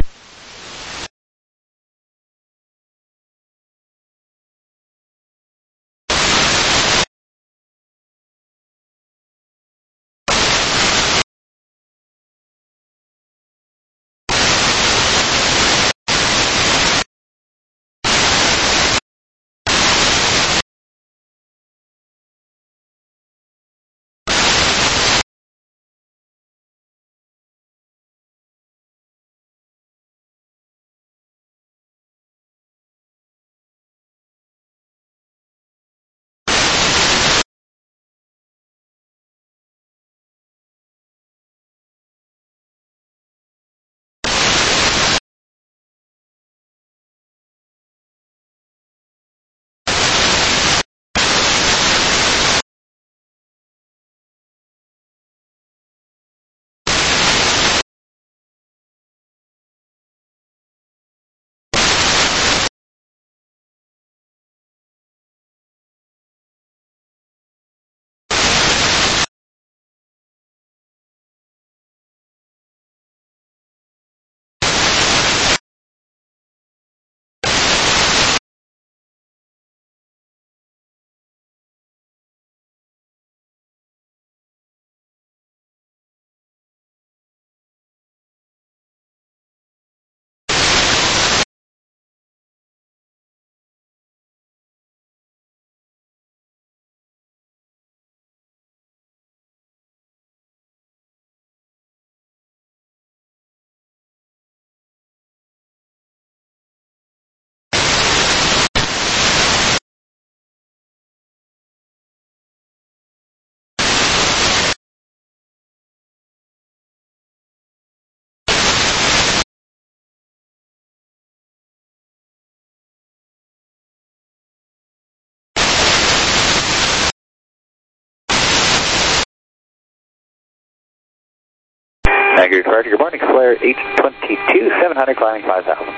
Vancouver departure, good morning, Flare eight twenty-two, seven hundred, climbing five thousand.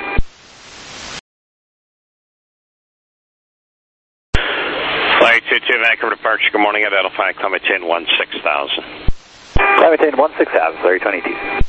Flight two two, Vancouver departure. Good morning, identifying climb maintain one six thousand. Climb maintain one six thousand, Flare twenty-two.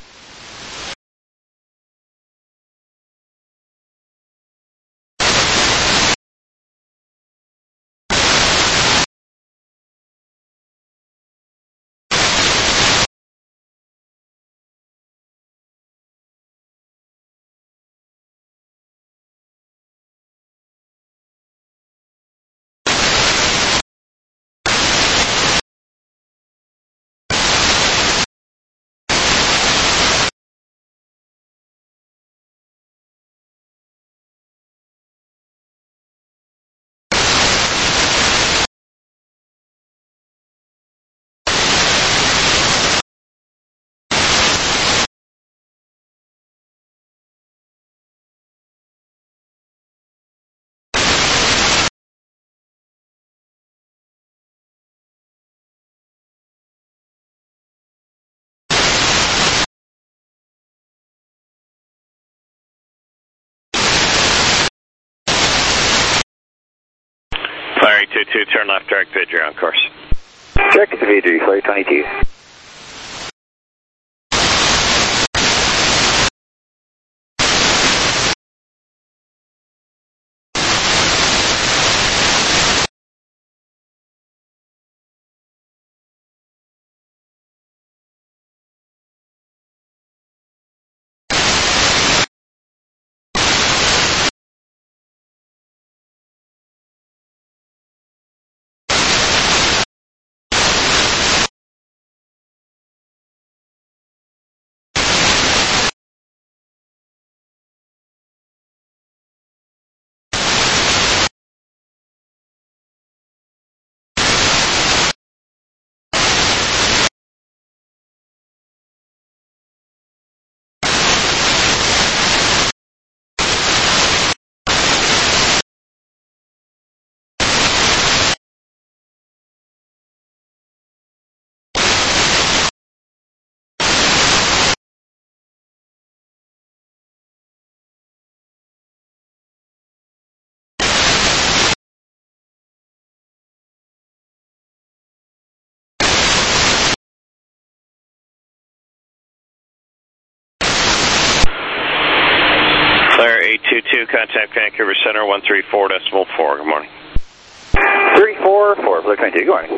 Flyer eight two two, turn left, direct bid, you're on course. Check to Vidri, Flyer twenty-two. Flyer eight two two, contact Vancouver Center, one three four decimal four. Good morning. three four four, Flyer twenty-two, good morning.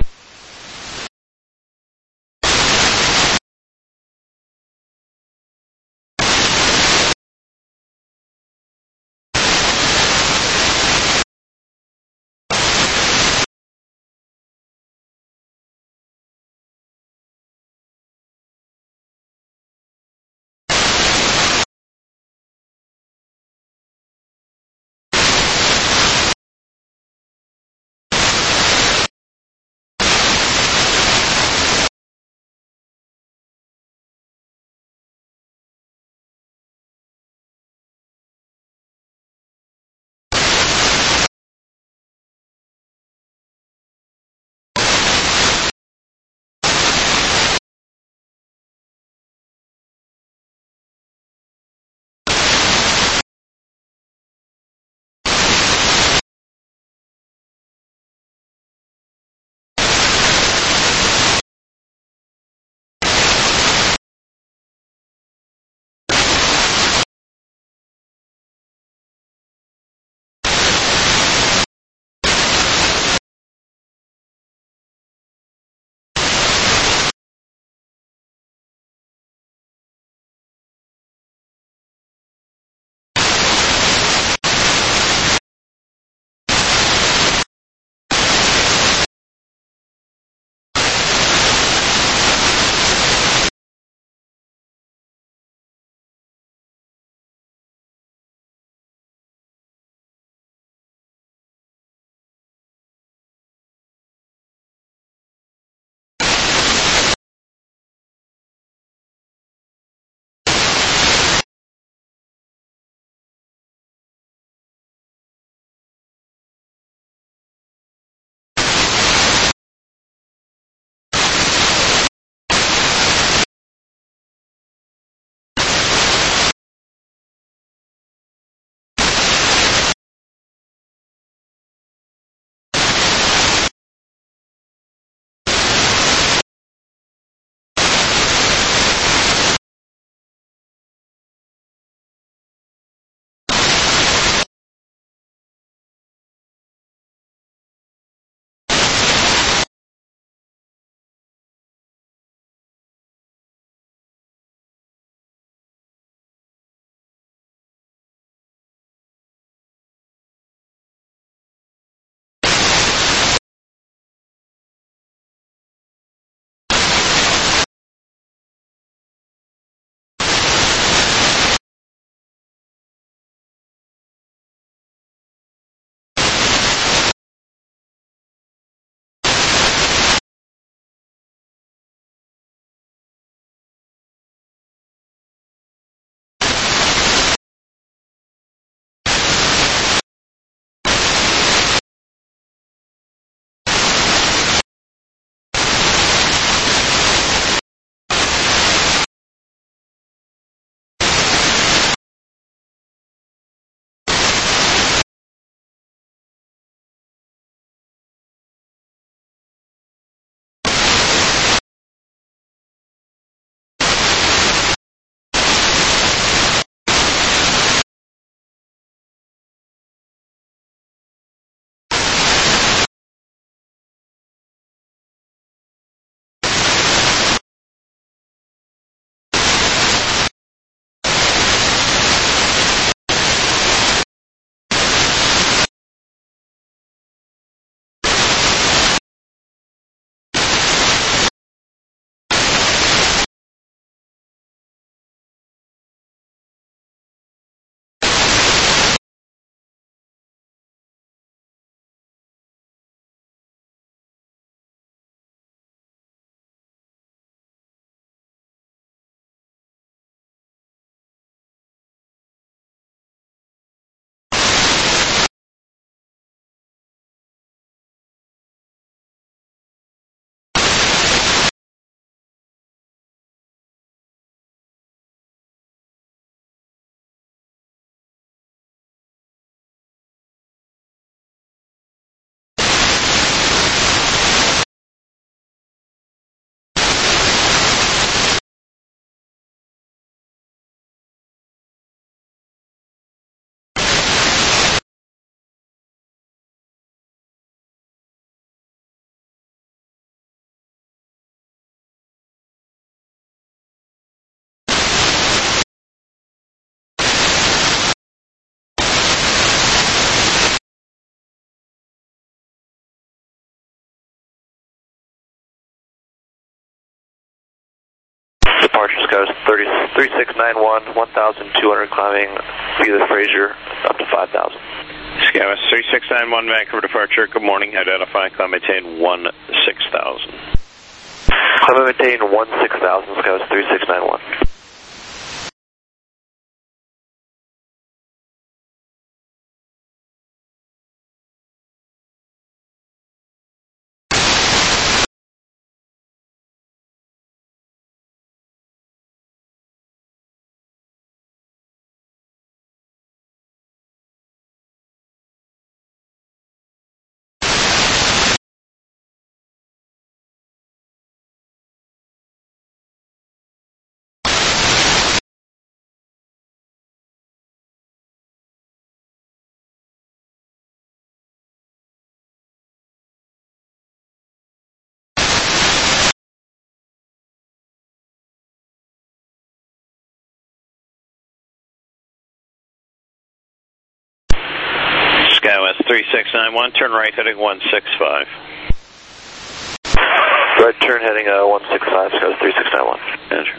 departure, Skies three six nine one, one thousand two hundred climbing via the Fraser up to five thousand. Skywest three six nine one, Vancouver departure, good morning, identify, climb maintain one six thousand. Climb maintain one six thousand, Skywest three six nine one. Skywest three six nine one, turn right heading one six five. Right turn heading uh, one six five, Skywest three six nine one. Enter.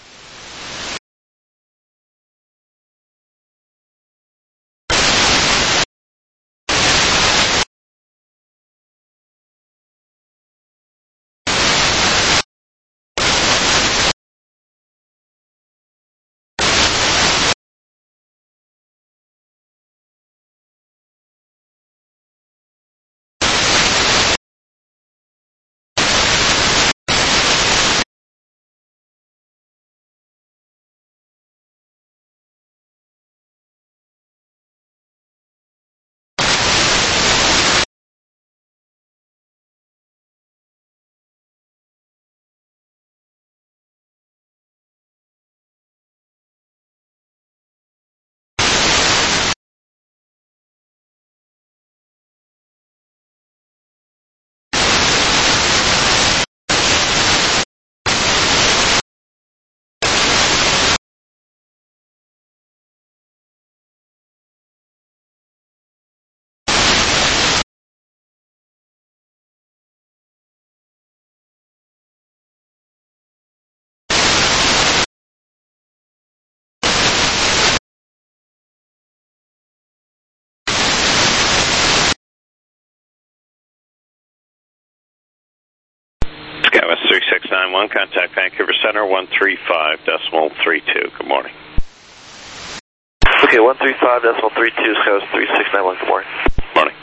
Skywest three six nine one, contact Vancouver Center one three five decimal three two. Good morning. Okay, one three five decimal three two, Skywest three six nine one, good morning. Morning.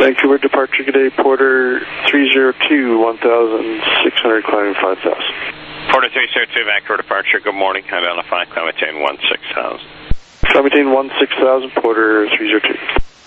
Vancouver departure, good day, Porter three zero two, one thousand six hundred, climbing five thousand. Porter three zero two, Vancouver departure, good morning, identify, climb attain one six thousand. Climb attain one six thousand, Porter three zero two.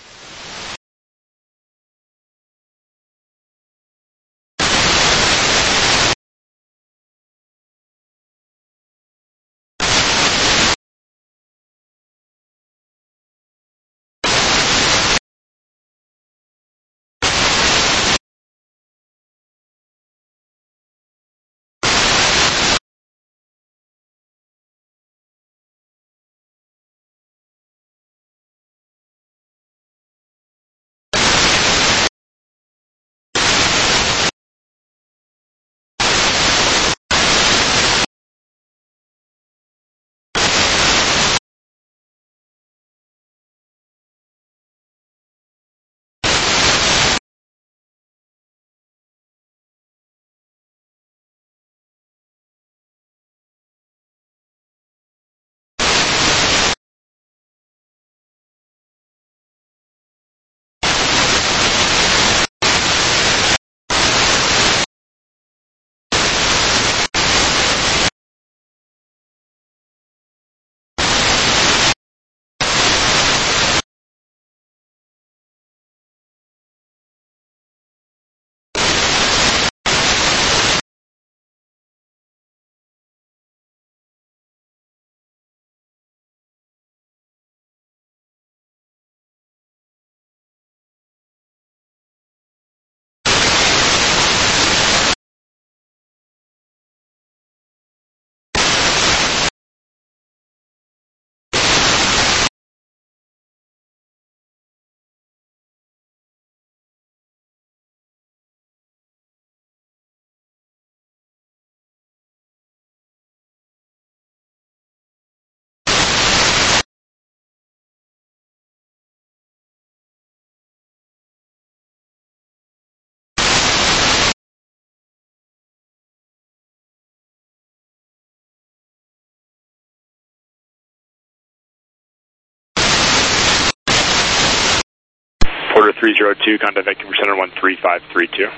Porter three zero two, contact Vancouver Center one three five three two.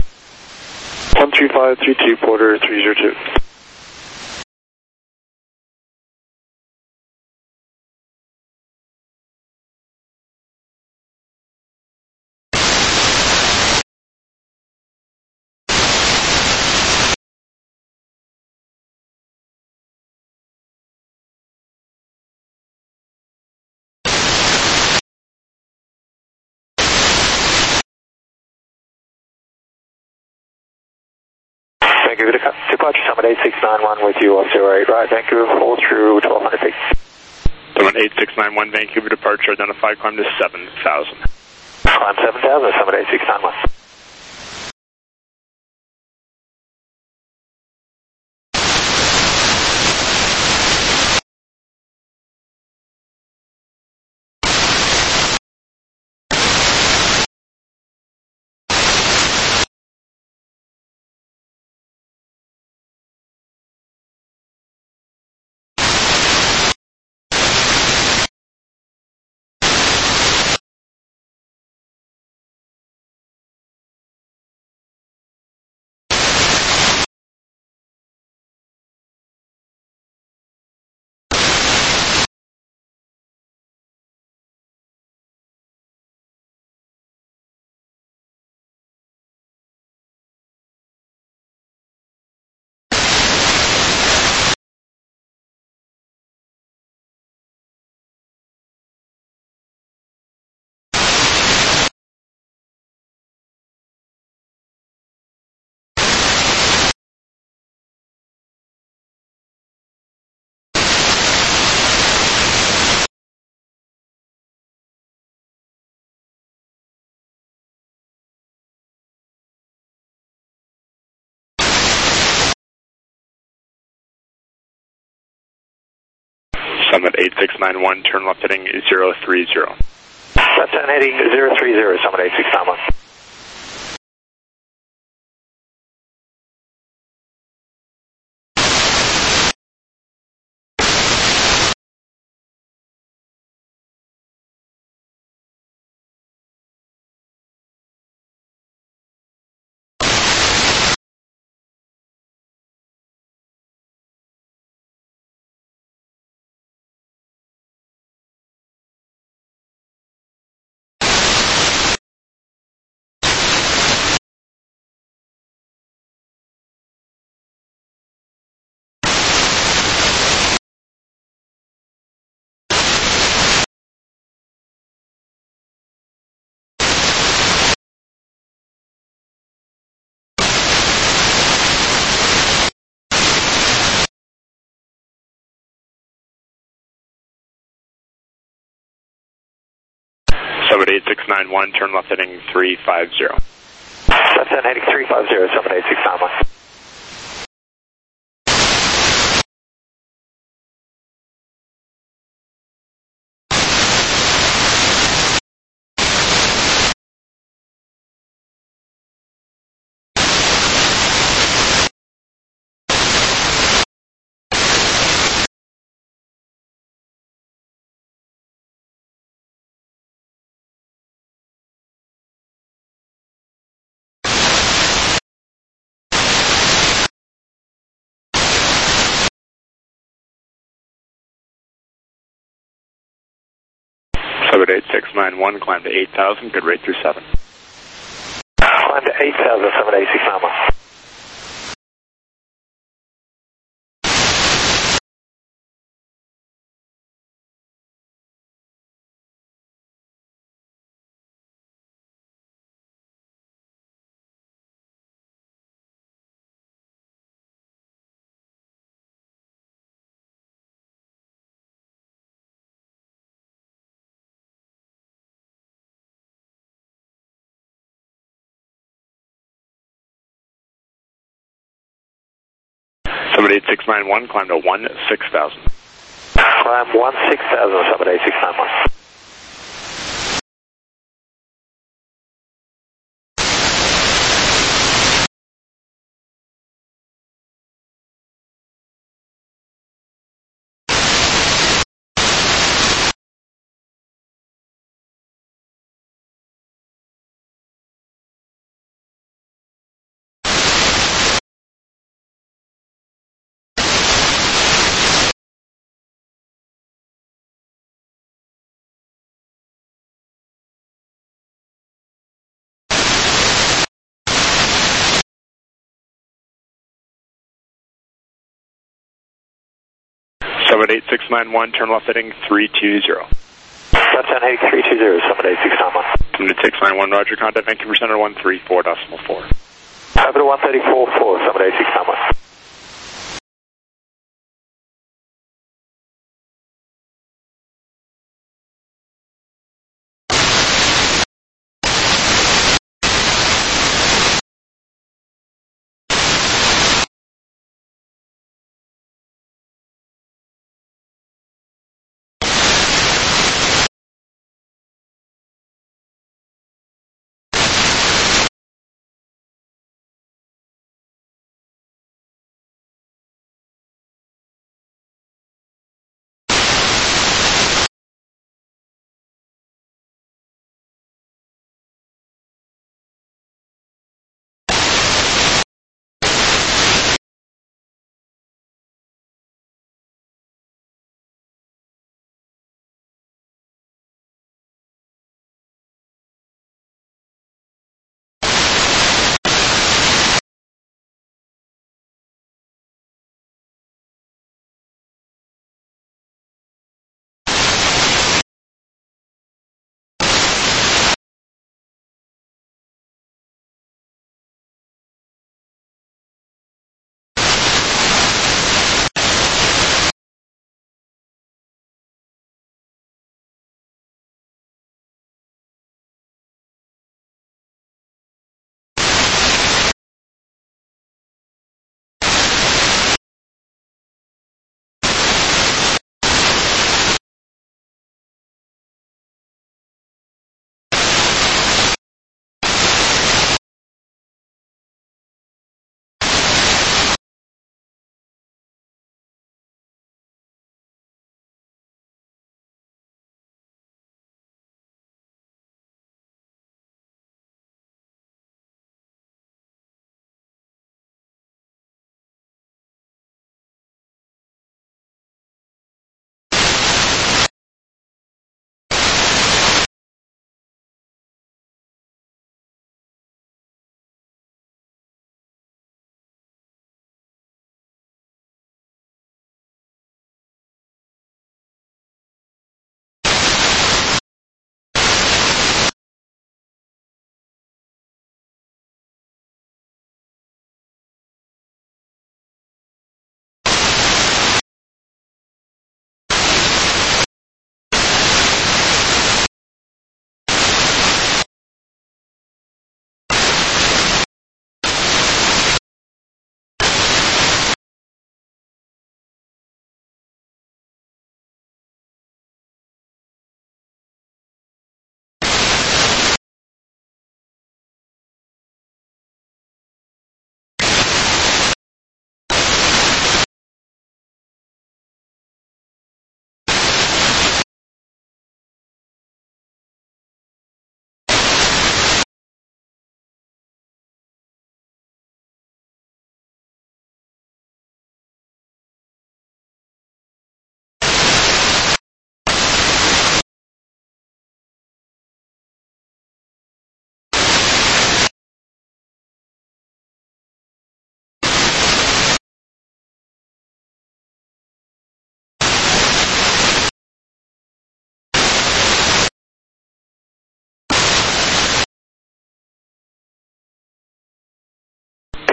one three five three two, Porter three zero two. Vancouver departure, summit eight six nine one with you, off zero eight right, Vancouver, hold through twelve hundred feet. Summit eight six nine one, Vancouver departure, identified, climb to seven thousand. Climb seven thousand, summit eight six nine one. Summit eight six nine one, turn left heading zero three zero. Left turn heading zero three zero, summit eight six nine one. Summit eight six nine one, turn left heading three five zero. Left end heading three five zero, Summit eight six nine one. Summit eight six nine one, climb to eight thousand, good rate through seven. Climb to eight thousand, Summit eight six nine one. Summit eight six nine one, climb to one six thousand. Climb one six thousand, Summit eight six nine one. Summit eight six nine one, turn left heading three two zero. Left end heading three two zero, Summit eight six nine one. Summit eight six nine one, roger, contact Vancouver Center one three four decimal four. Capital one thirty four four, Summit eight six nine one.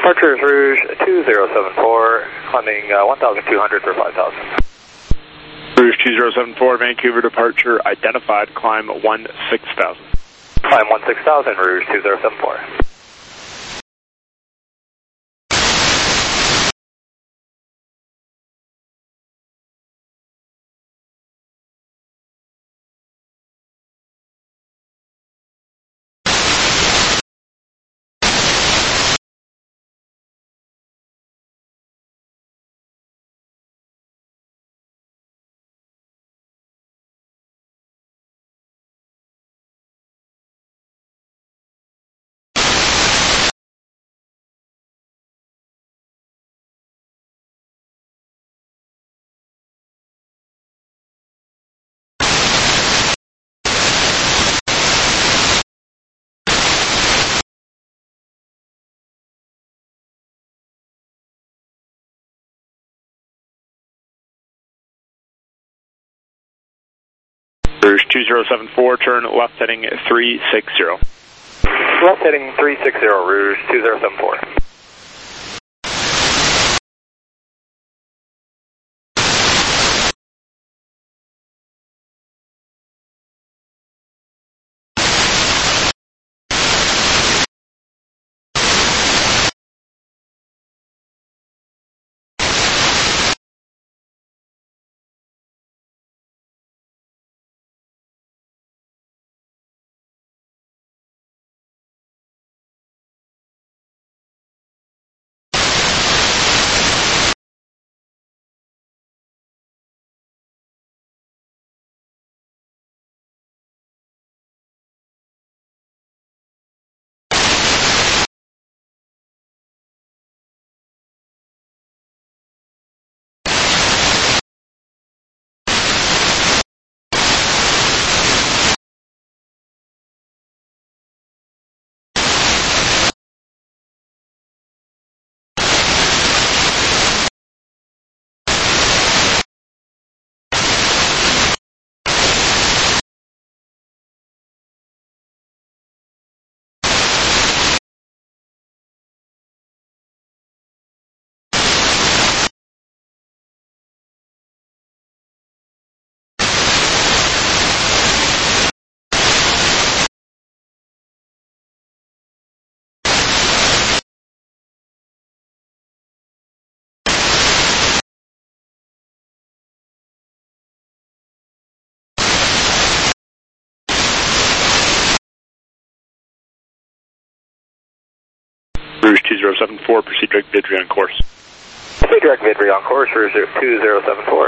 Departure is Rouge two zero seven four, climbing uh, one thousand two hundred for five thousand. Rouge two zero seven four, Vancouver departure identified, climb one six thousand. Climb one six thousand, Rouge two zero seven four. Rouge two zero seven four, turn left heading three six zero. Left heading three six zero, Rouge two zero seven four. Rouge two zero seven four, proceed direct Vidry on course. Proceed direct Vidry on course, Rouge two zero seven four.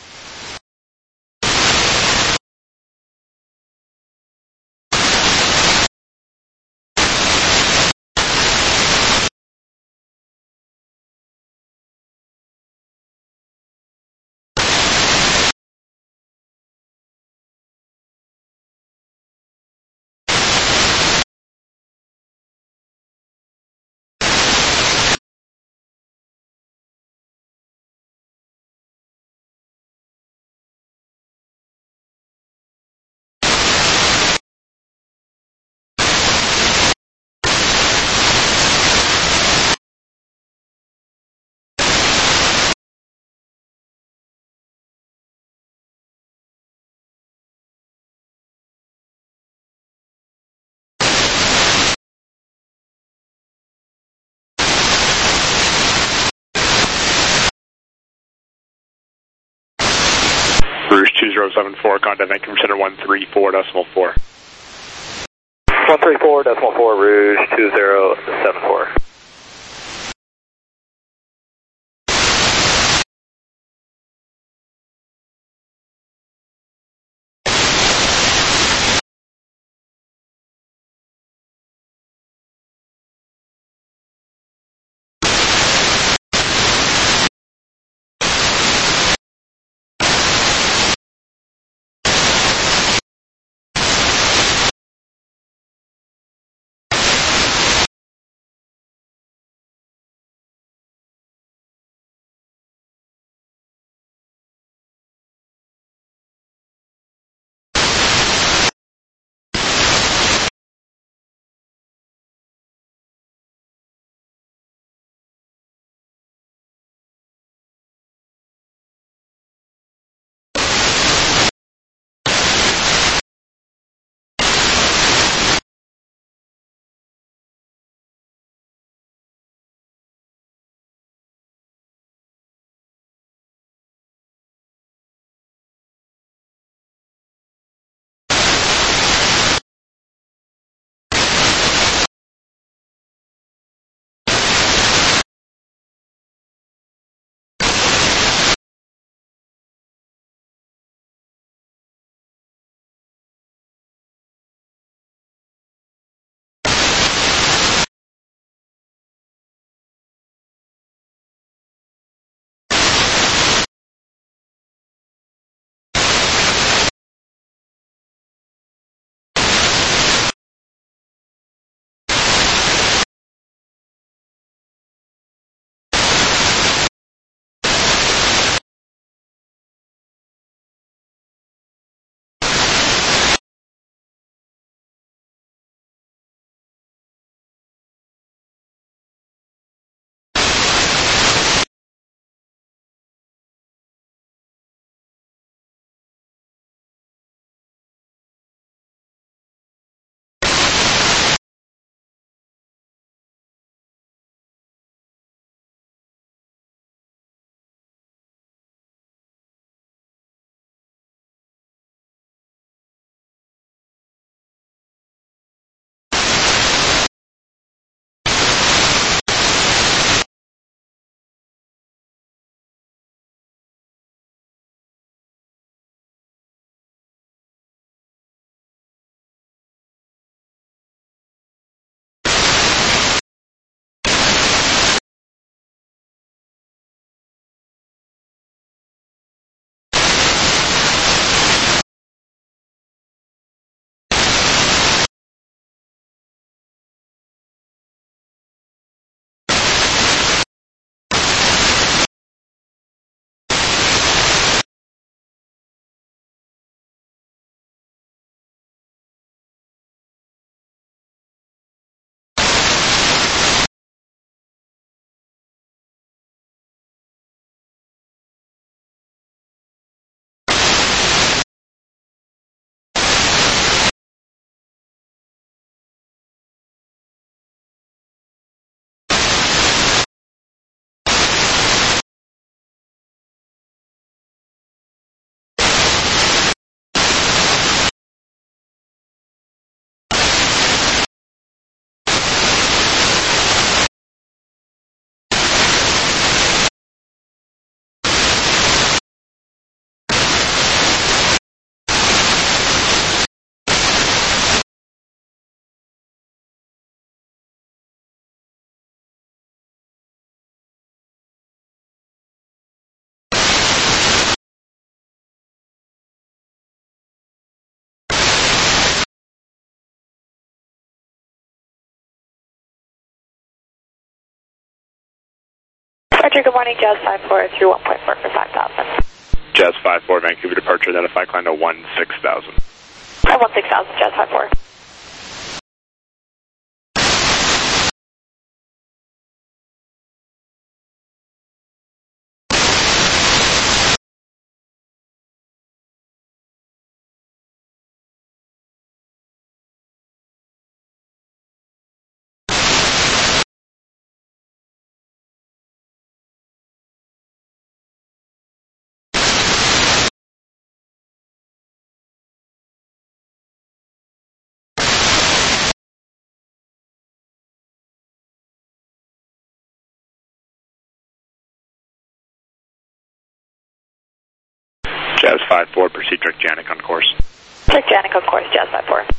Rouge two zero seven four, contact Vancouver Center one three four decimal four. one three four decimal four, Rouge two zero seven four. Roger, good morning, Jazz five four through one point four for five thousand. Jazz five four, Vancouver departure, identify climb to one six thousand. I want six thousand, Jazz five four. Jazz five four, proceed direct Janik on course. Direct Janik on course, Jazz five four.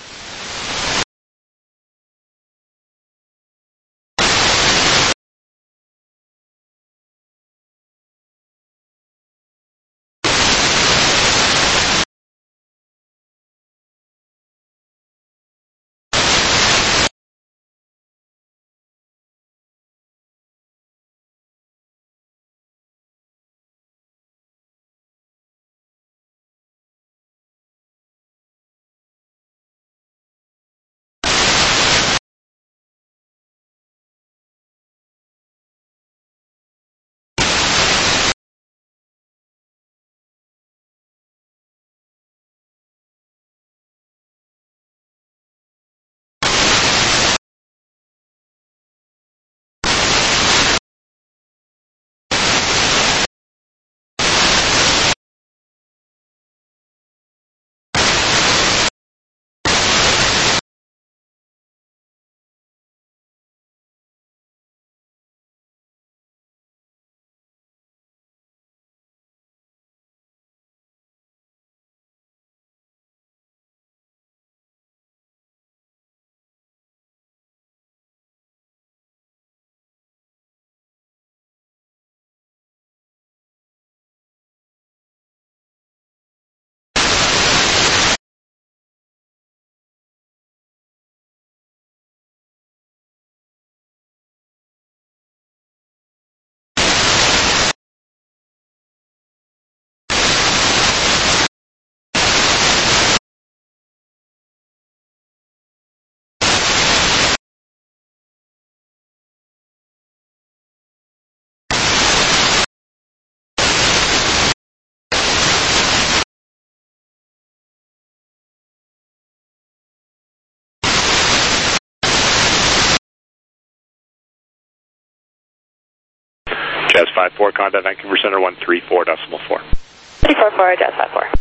Jazz five four, contact Vancouver Center one three four decimal four. three four four, Jazz five four.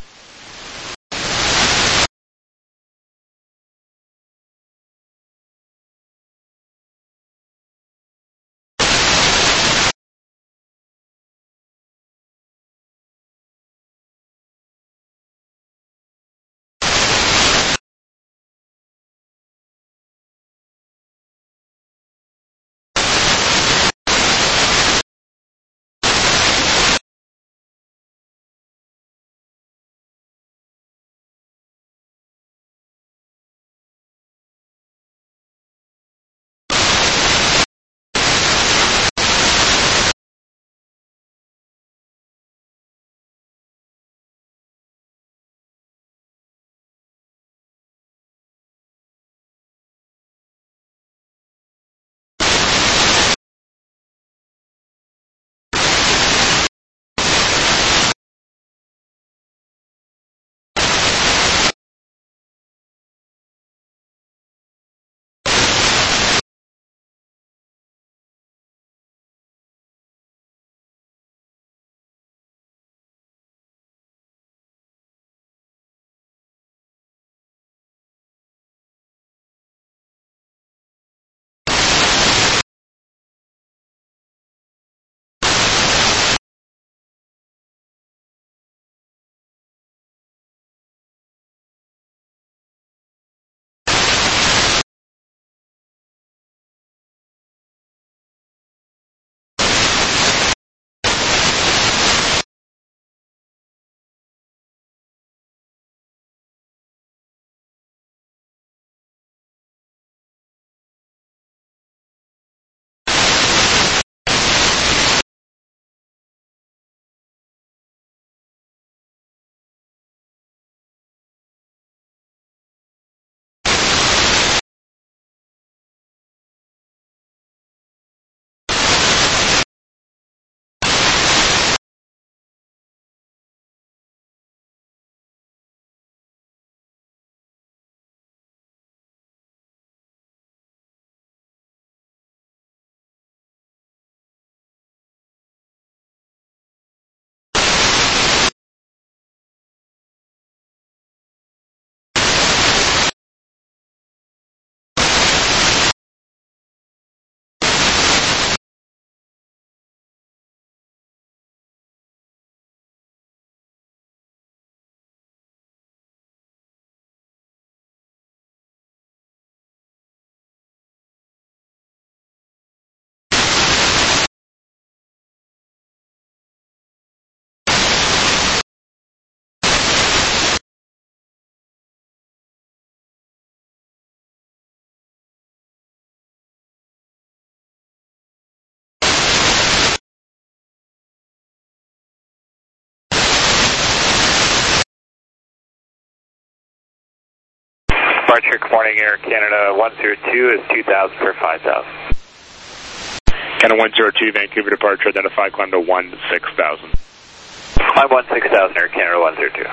Departure, good morning, Air Canada one zero two is two thousand for five thousand. Canada one zero two, Vancouver departure, identify, climb to one six thousand. Climb one six thousand, Air Canada one zero two.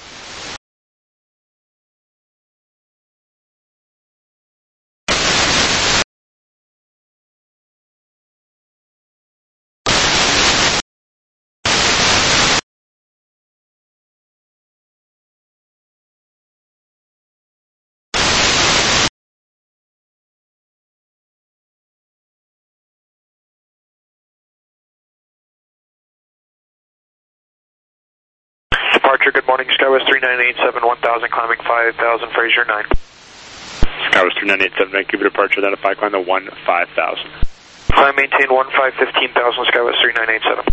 Departure, good morning, Skywest three nine eight seven, one thousand, climbing five thousand, Fraser nine. Skywest three nine eight seven, Vancouver departure, identify, climb to one five thousand. Climb, maintain one five fifteen thousand, Skywest three nine eight seven.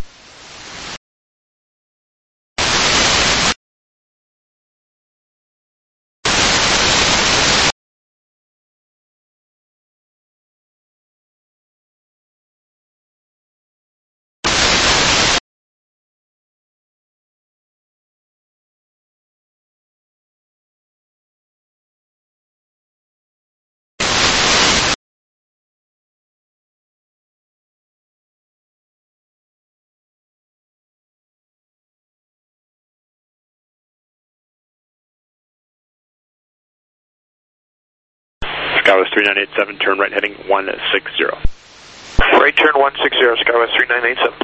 Skywest three nine eight seven, turn right heading one six zero. Right turn one six zero, Skywest three nine eight seven.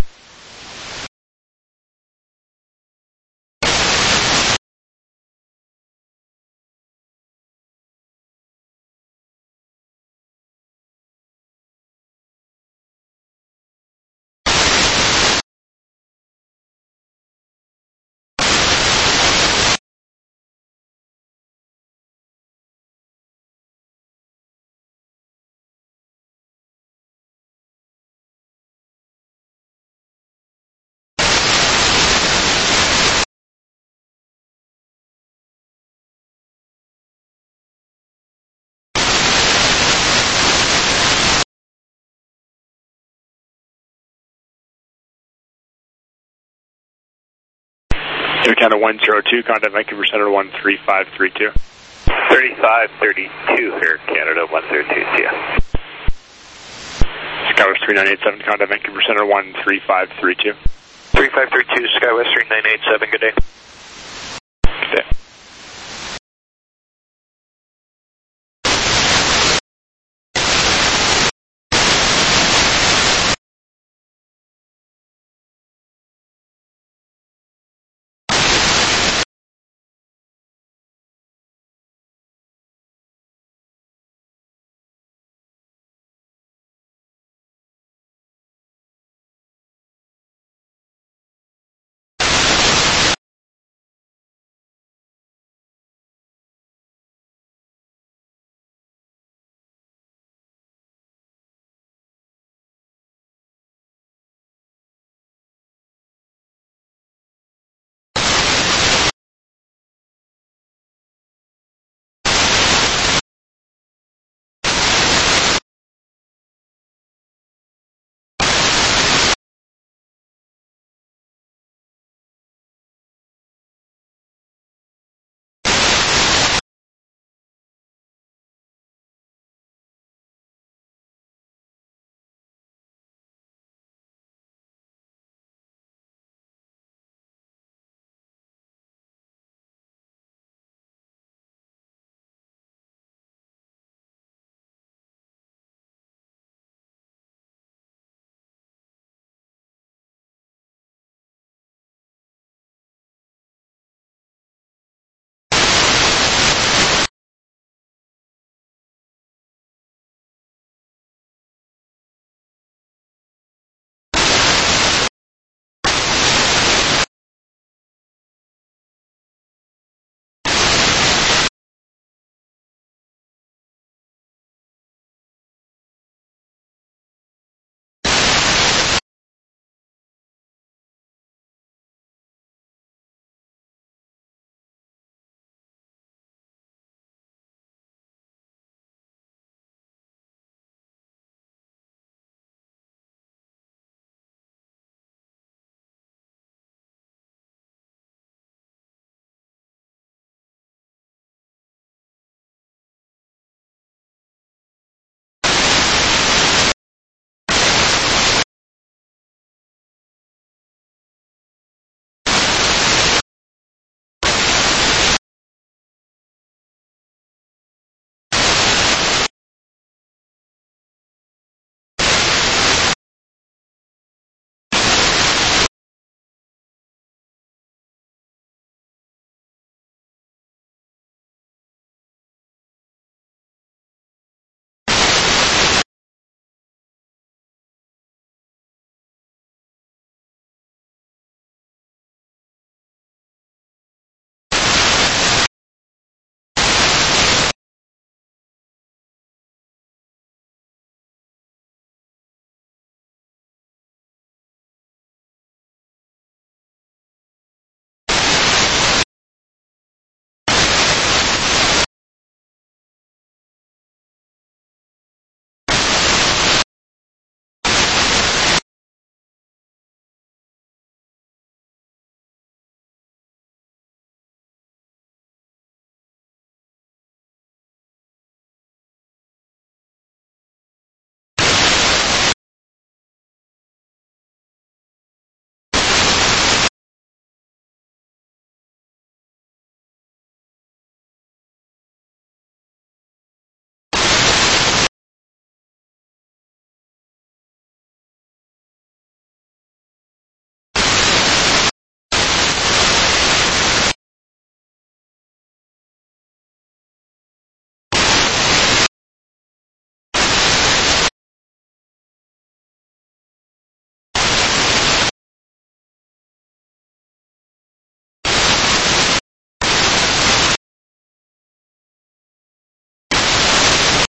Air Canada one zero two, contact Vancouver Center one three five three two. thirty-five thirty-two, Air Canada one zero two, see ya. Skywest three nine eight seven, contact Vancouver Center one three five three two. three five three two, Skywest three nine eight seven, good day. Good day.